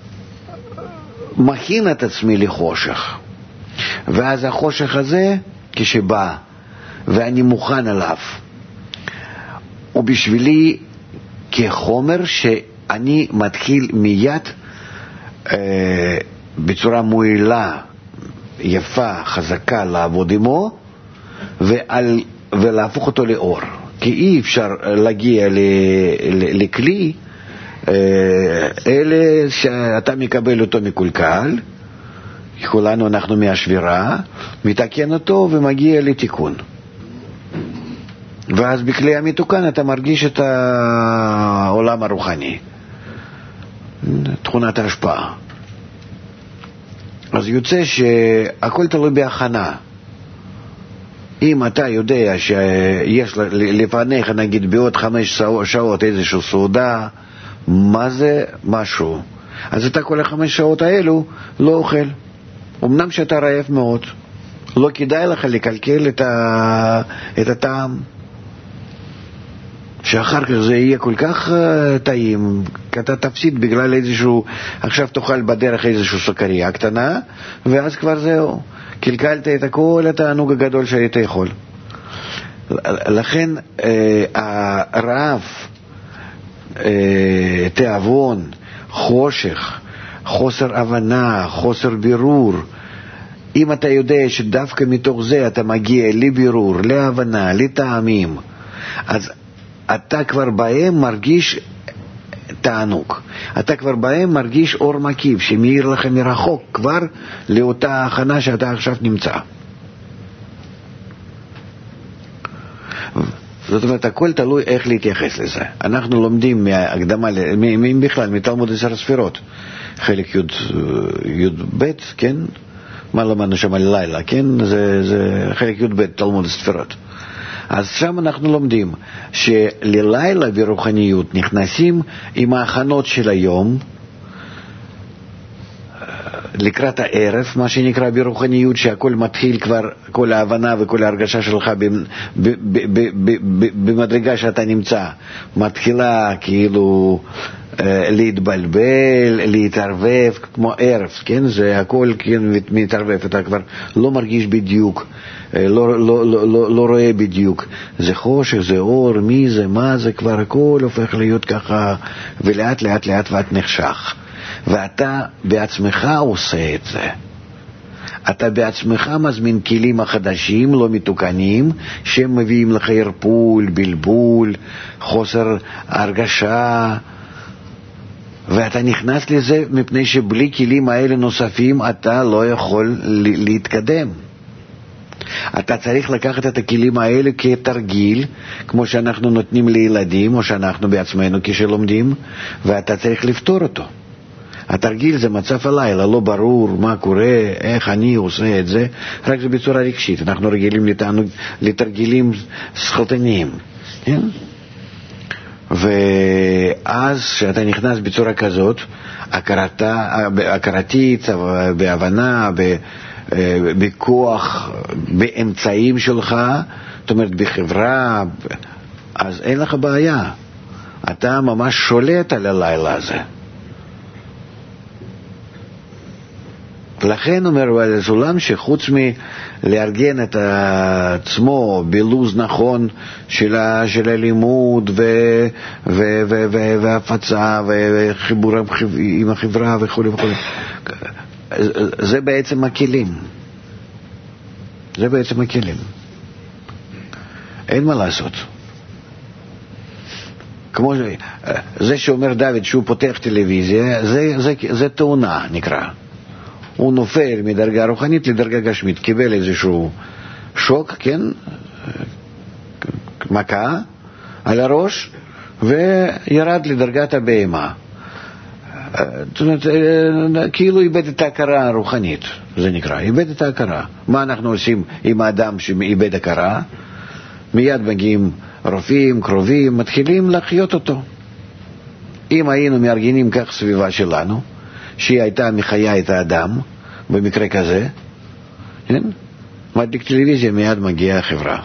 Speaker 3: מכין את עצמי לחושך. ואז החושך הזה, כשבא, ואני מוכן עליו, הוא בשבילי כחומר שאני מתחיל מיד אה, בצורה מועילה, יפה, חזקה, לעבוד עמו ועל, ולהפוך אותו לאור. כי אי אפשר להגיע ל, ל, לכלי אה, אלה שאתה מקבל אותו מקולקל, כולנו אנחנו מהשבירה, מתקן אותו ומגיע לתיקון. ואז בכלי המתוקן אתה מרגיש את העולם הרוחני, תכונת ההשפעה. אז יוצא שהכל תלוי בהכנה. אם אתה יודע שיש לפניך נגיד בעוד חמש שעות איזשהו סעודה, מה זה משהו, אז אתה כל החמש שעות האלו לא אוכל. אמנם שאתה רעב מאוד, לא כדאי לך לקלקל את, ה... את הטעם, שאחר כך זה יהיה כל כך uh, טעים, אתה תפסיד בגלל איזשהו, עכשיו תאכל בדרך איזשהו סוכריה קטנה, ואז כבר זהו, קלקלת את הכל, את הענוג הגדול שהיית יכול. לכן uh, הרעב, uh, תיאבון, חושך, חוסר הבנה, חוסר בירור, אם אתה יודע שדווקא מתוך זה אתה מגיע לבירור, להבנה, לטעמים, אז אתה כבר בהם מרגיש תענוג. אתה כבר בהם מרגיש אור מקיף שמאיר לך מרחוק כבר לאותה הכנה שאתה עכשיו נמצא. זאת אומרת, הכל תלוי איך להתייחס לזה. אנחנו לומדים מהקדמה, בכלל, מתלמוד עשר ספירות. חלק י' ב', כן? מה למדנו שם על לילה, כן? זה, זה חלק י' ב', תלמוד הספירות. אז שם אנחנו לומדים שללילה ברוחניות נכנסים עם ההכנות של היום לקראת הערב, מה שנקרא ברוחניות, שהכל מתחיל כבר, כל ההבנה וכל ההרגשה שלך במדרגה שאתה נמצא מתחילה כאילו להתבלבל, להתערבב כמו ערב, כן? זה הכל כן מתערבב, אתה כבר לא מרגיש בדיוק, לא, לא, לא, לא, לא רואה בדיוק, זה חושך, זה אור, מי זה, מה זה, כבר הכל הופך להיות ככה, ולאט לאט לאט ואת נחשך, ואתה בעצמך עושה את זה. אתה בעצמך מזמין כלים החדשים, לא מתוקנים, שהם מביאים לך הרפול, בלבול, חוסר הרגשה, ואתה נכנס לזה מפני שבלי כלים האלה נוספים אתה לא יכול להתקדם. אתה צריך לקחת את הכלים האלה כתרגיל, כמו שאנחנו נותנים לילדים, או שאנחנו בעצמנו כשלומדים, ואתה צריך לפתור אותו. התרגיל זה מצב הלילה, לא ברור מה קורה, איך אני עושה את זה, רק זה בצורה רגשית. אנחנו רגילים לתרגילים שכלתניים, כן? ואז שאתה נכנס בצורה כזאת, הכרתה, הכרתית, בהבנה, בכוח, באמצעים שלך, זאת אומרת בחברה, אז אין לך בעיה. אתה ממש שולט על הלילה הזה. לכן אומר הסולם שחוץ מלארגן את עצמו בלוז נכון של, ה, של הלימוד ו, ו, ו, ו, והפצה וחיבור עם החברה וכו' וכו', זה בעצם הכלים. זה בעצם הכלים. אין מה לעשות. כמו זה שאומר דוד שהוא פותח טלוויזיה, זה, זה, זה תאונה נקרא. הוא נופל מדרגה רוחנית לדרגה גשמית, קיבל איזשהו שוק, כן? מכה על הראש, וירד לדרגת הבהמה. זאת אומרת, כאילו איבד את ההכרה הרוחנית, זה נקרא, איבד את ההכרה. מה אנחנו עושים עם האדם שאיבד הכרה? מיד מגיעים רופאים, קרובים, מתחילים להחיות אותו. אם היינו מארגנים כך סביבה שלנו, שהיא הייתה מחיה את האדם, במקרה כזה, כן? מדליק טלוויזיה, מיד מגיעה החברה.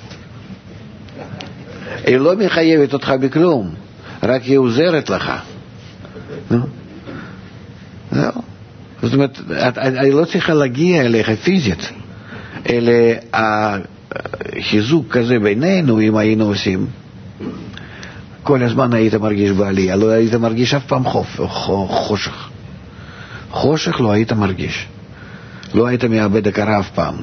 Speaker 3: היא לא מחייבת אותך בכלום, רק היא עוזרת לך. נו? זהו. זאת אומרת, אני לא צריכה להגיע אליך פיזית, אלא החיזוק כזה בינינו, אם היינו עושים, כל הזמן היית מרגיש בעלייה, לא היית מרגיש אף פעם חוף, חושך. חושך לא היית מרגיש. לא היית מאבד הכרה אף פעם.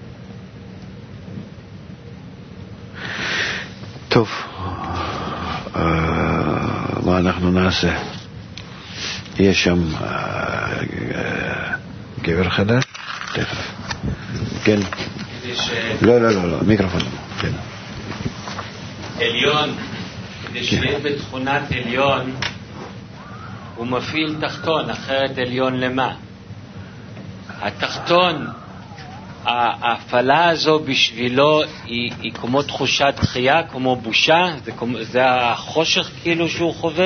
Speaker 3: טוב, מה אנחנו נעשה? יש שם גבר חדש? תכף. כן. לא, לא, לא, לא, מיקרופון. כן.
Speaker 11: עליון, כדי שיהיה בתכונת עליון, הוא מפעיל תחתון, אחרת עליון למה? התחתון, ההפעלה הזו בשבילו היא, היא כמו תחושת דחייה, כמו בושה, זה, כמו, זה החושך כאילו שהוא חווה.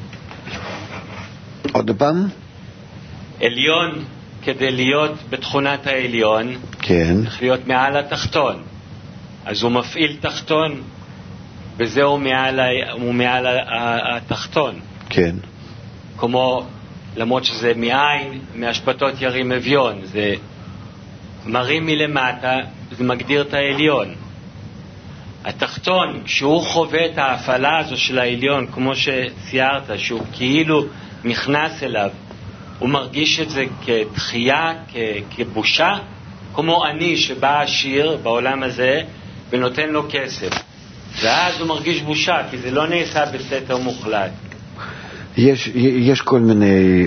Speaker 3: עוד פעם?
Speaker 11: עליון, כדי להיות בתכונת העליון,
Speaker 3: כן.
Speaker 11: צריך להיות מעל התחתון. אז הוא מפעיל תחתון, וזהו מעל, הוא מעל התחתון.
Speaker 3: כן.
Speaker 11: כמו, למרות שזה מעין, מהשפטות ירים אביון, זה מרים מלמטה, זה מגדיר את העליון. התחתון, כשהוא חווה את ההפעלה הזו של העליון, כמו שציירת, שהוא כאילו נכנס אליו, הוא מרגיש את זה כתחייה, כבושה, כמו אני שבא עשיר בעולם הזה ונותן לו כסף. ואז הוא מרגיש בושה, כי זה לא נעשה בסתר מוחלט.
Speaker 3: יש, יש כל מיני,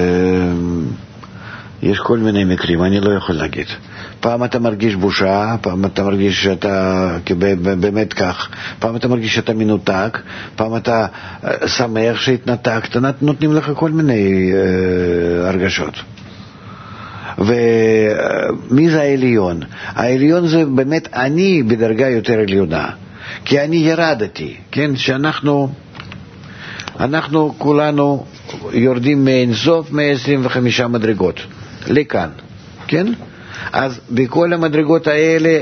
Speaker 3: יש כל מיני מקרים, אני לא יכול להגיד. פעם אתה מרגיש בושה, פעם אתה מרגיש שאתה באמת כך, פעם אתה מרגיש שאתה מנותק, פעם אתה שמח שהתנתקת, נותנים לך כל מיני הרגשות. ומי זה העליון? העליון זה באמת אני בדרגה יותר עליונה, כי אני ירדתי, כן? שאנחנו אנחנו כולנו יורדים מאין סוף מאה עשרים וחמש מדרגות לכאן, כן? אז בכל המדרגות האלה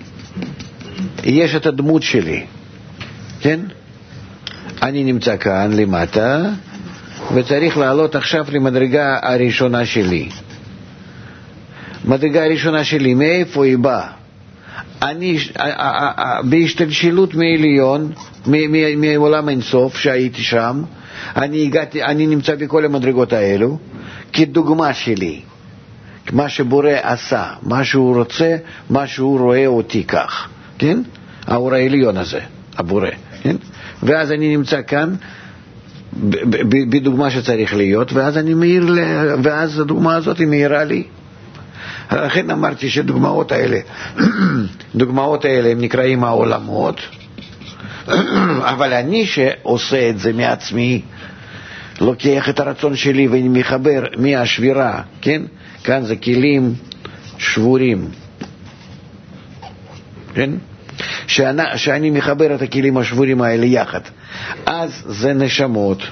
Speaker 3: יש את הדמות שלי, כן? אני נמצא כאן למטה וצריך לעלות עכשיו למדרגה הראשונה שלי. מדרגה הראשונה שלי, מאיפה היא באה? אני בהשתלשלות מעליון, מעולם אינסוף שהייתי שם, אני הגעתי, אני נמצא בכל המדרגות האלו כדוגמה שלי, מה שבורא עשה, מה שהוא רוצה, מה שהוא רואה אותי כך, כן? האור העליון הזה, הבורא, כן? ואז אני נמצא כאן בדוגמה שצריך להיות, ואז אני מאיר, ואז הדוגמה הזאת היא מאירה לי. לכן אמרתי שדוגמאות האלה, דוגמאות האלה הם נקראים העולמות, אבל אני שעושה את זה מעצמי, לוקח את הרצון שלי ואני מחבר מהשבירה, כן? כאן זה כלים שבורים, כן? שאני, שאני מחבר את הכלים השבורים האלה יחד, אז זה נשמות.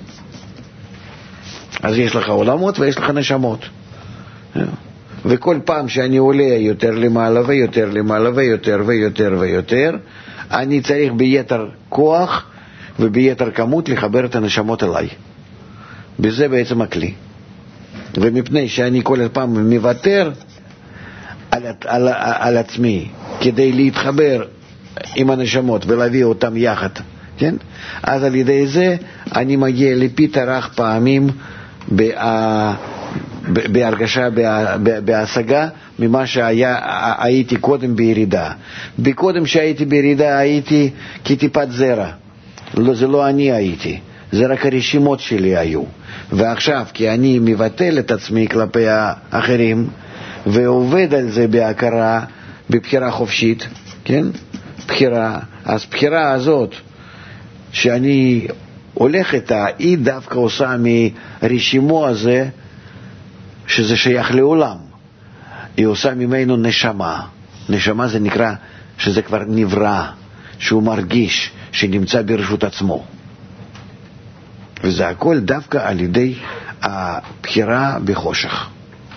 Speaker 3: אז יש לך עולמות ויש לך נשמות. וכל פעם שאני עולה יותר למעלה ויותר למעלה ויותר ויותר ויותר, אני צריך ביתר כוח וביתר כמות לחבר את הנשמות אליי. בזה בעצם הכלי. ומפני שאני כל פעם מוותר על, על, על עצמי כדי להתחבר עם הנשמות ולהביא אותם יחד, כן? אז על ידי זה אני מגיע לפיתרח פעמים בה... בהרגשה, בהשגה ממה שהייתי קודם בירידה. בקודם שהייתי בירידה הייתי כטיפת זרע, לא, זה לא אני הייתי, זה רק הרשימות שלי היו. ועכשיו, כי אני מבטל את עצמי כלפי האחרים, ועובד על זה בהכרה, בבחירה חופשית, כן? בחירה. אז בחירה הזאת, שאני הולך איתה, היא דווקא עושה מרשימו הזה, שזה שייך לעולם. היא עושה ממנו נשמה. נשמה זה נקרא שזה כבר נברא, שהוא מרגיש, שנמצא ברשות עצמו. וזה הכל דווקא על ידי הבחירה בחושך.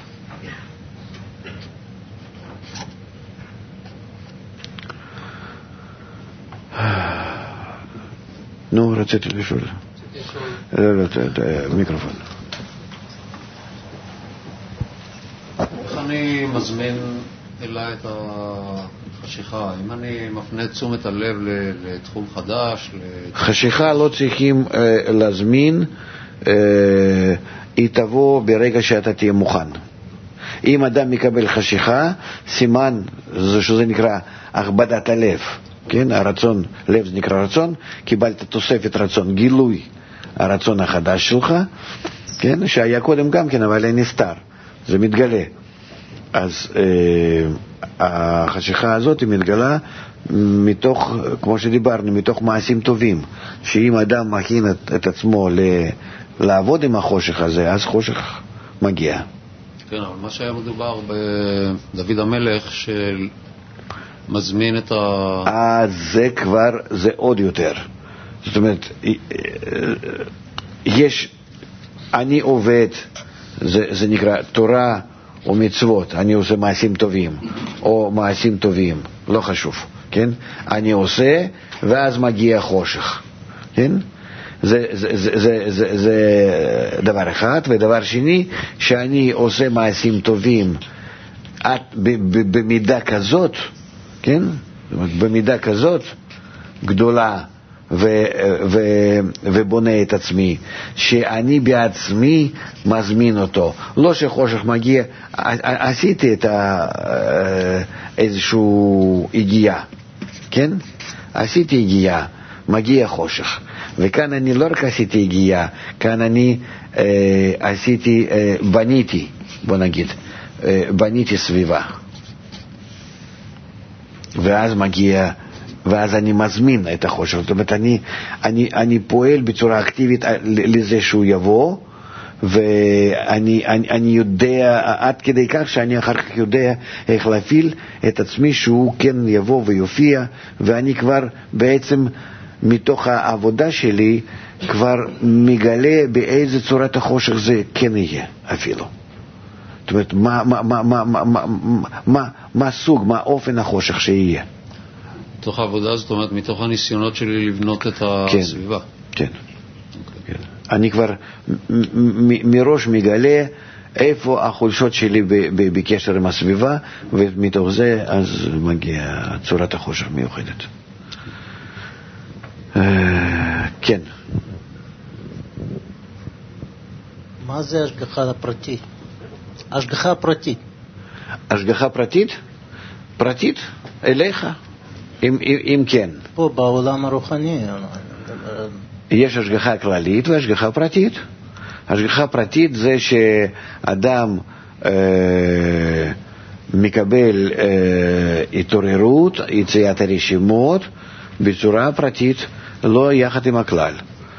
Speaker 3: נו, רציתי לשאול. לא, לא, מיקרופון.
Speaker 12: איך אני מזמין אליי את החשיכה? אם אני מפנה את תשומת הלב לתחום חדש?
Speaker 3: חשיכה לא צריכים להזמין, היא תבוא ברגע שאתה תהיה מוכן. אם אדם מקבל חשיכה, סימן שזה נקרא הכבדת הלב. כן, הרצון, לב זה נקרא רצון, קיבלת תוספת רצון, גילוי הרצון החדש שלך, כן, שהיה קודם גם כן, אבל נסתר, זה מתגלה. אז אה, החשיכה הזאת היא מתגלה מתוך, כמו שדיברנו, מתוך מעשים טובים, שאם אדם מכין את, את עצמו ל, לעבוד עם החושך הזה, אז חושך מגיע.
Speaker 12: כן, אבל מה שהיה מדובר בדוד המלך של מזמין את ה...
Speaker 3: אז זה כבר, זה עוד יותר. זאת אומרת, יש, אני עובד, זה, זה נקרא תורה ומצוות, אני עושה מעשים טובים, או מעשים טובים, לא חשוב, כן? אני עושה, ואז מגיע חושך, כן? זה, זה, זה, זה, זה, זה דבר אחד, ודבר שני, שאני עושה מעשים טובים, את, ב, ב, במידה כזאת, כן? במידה כזאת גדולה ו, ו, ובונה את עצמי, שאני בעצמי מזמין אותו. לא שחושך מגיע, עשיתי את ה, איזשהו הגיעה, כן? עשיתי הגיעה, מגיע חושך. וכאן אני לא רק עשיתי הגיעה, כאן אני אה, עשיתי, אה, בניתי, בוא נגיד, אה, בניתי סביבה. ואז מגיע, ואז אני מזמין את החושך. זאת אומרת, אני, אני, אני פועל בצורה אקטיבית לזה שהוא יבוא, ואני אני, אני יודע, עד כדי כך שאני אחר כך יודע איך להפעיל את עצמי שהוא כן יבוא ויופיע, ואני כבר בעצם מתוך העבודה שלי כבר מגלה באיזה צורת החושך זה כן יהיה אפילו. זאת אומרת, מה, מה, מה, מה, מה, מה, מה, מה סוג, מה אופן החושך שיהיה.
Speaker 12: מתוך העבודה, זאת אומרת, מתוך הניסיונות שלי לבנות את הסביבה.
Speaker 3: כן, כן. כן. אני כבר מ- מראש מגלה איפה החולשות שלי ב- ב- בקשר עם הסביבה, ומתוך זה אז מגיע צורת החושך מיוחדת. כן.
Speaker 13: מה זה השגחה פרטית? השגחה פרטית.
Speaker 3: השגחה פרטית? פרטית? אליך? אם, אם, אם כן.
Speaker 13: פה בעולם הרוחני.
Speaker 3: יש השגחה כללית והשגחה פרטית. השגחה פרטית זה שאדם אה, מקבל אה, התעוררות, יציאת הרשימות, בצורה פרטית, לא יחד עם הכלל.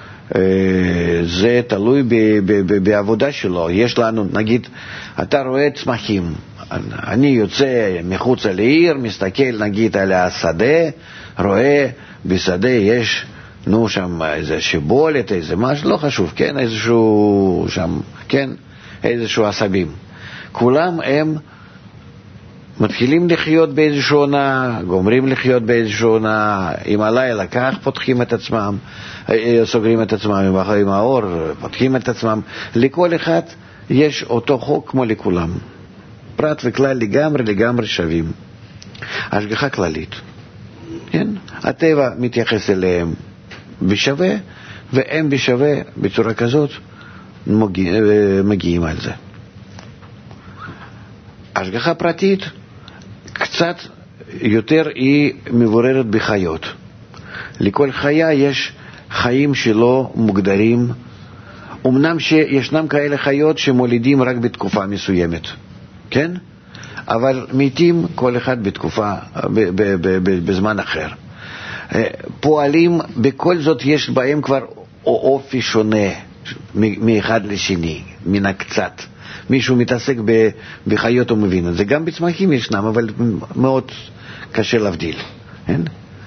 Speaker 3: זה תלוי ב- ב- ב- בעבודה שלו. יש לנו, נגיד, אתה רואה צמחים, אני יוצא מחוץ לעיר, מסתכל נגיד על השדה, רואה בשדה יש, נו שם איזה שיבולת, איזה משהו, לא חשוב, כן, איזשהו שם, כן, איזשהו עשבים. כולם הם מתחילים לחיות באיזושהי עונה, גומרים לחיות באיזושהי עונה, עם הלילה כך פותחים את עצמם, סוגרים את עצמם עם האור, פותחים את עצמם. לכל אחד יש אותו חוק כמו לכולם. פרט וכלל לגמרי לגמרי שווים. השגחה כללית. כן? הטבע מתייחס אליהם בשווה, והם בשווה בצורה כזאת מגיע, מגיעים על זה. השגחה פרטית קצת יותר היא מבוררת בחיות. לכל חיה יש חיים שלא מוגדרים, אמנם שישנם כאלה חיות שמולידים רק בתקופה מסוימת, כן? אבל מתים כל אחד בתקופה, ב- ב- ב- ב- בזמן אחר. פועלים, בכל זאת יש בהם כבר אופי שונה מאחד לשני, מן הקצת. מישהו מתעסק בחיות ומבין את זה. גם בצמחים ישנם, אבל מאוד קשה להבדיל. כן?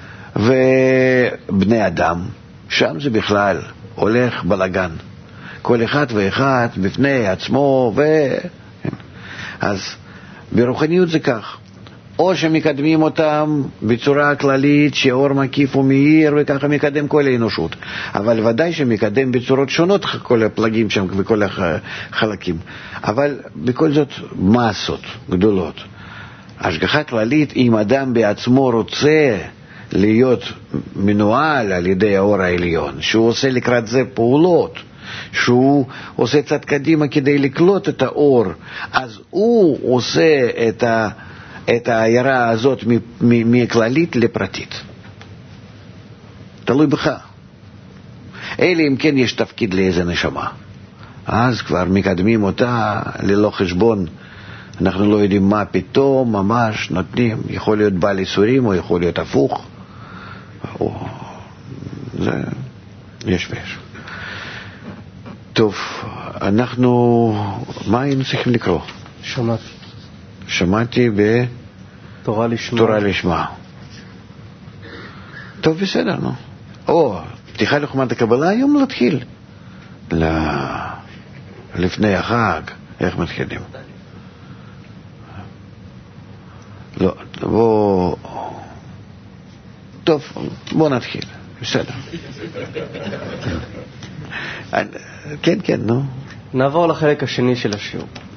Speaker 3: ובני אדם, שם זה בכלל הולך בלגן. כל אחד ואחד בפני עצמו, ו... אז ברוחניות זה כך. או שמקדמים אותם בצורה כללית שאור מקיף ומאיר וככה מקדם כל האנושות, אבל ודאי שמקדם בצורות שונות כל הפלגים שם וכל החלקים, אבל בכל זאת מסות גדולות. השגחה כללית, אם אדם בעצמו רוצה להיות מנוהל על ידי האור העליון, שהוא עושה לקראת זה פעולות, שהוא עושה צד קדימה כדי לקלוט את האור, אז הוא עושה את ה את העירה הזאת מכללית לפרטית. תלוי בך. אלה אם כן יש תפקיד לאיזה נשמה. אז כבר מקדמים אותה ללא חשבון. אנחנו לא יודעים מה פתאום ממש נותנים. יכול להיות בעל איסורים או יכול להיות הפוך. או... זה... יש ויש. טוב, אנחנו... מה היינו צריכים לקרוא?
Speaker 14: שמעתי.
Speaker 3: שמעתי ב...
Speaker 14: תורה לשמה.
Speaker 3: תורה לשמה. טוב, בסדר, נו. או, פתיחה לחומת הקבלה, היום להתחיל. ל... לפני החג, איך מתחילים? לא, בוא... טוב, בוא נתחיל. בסדר. כן, כן, נו.
Speaker 14: נעבור לחלק השני של השיעור.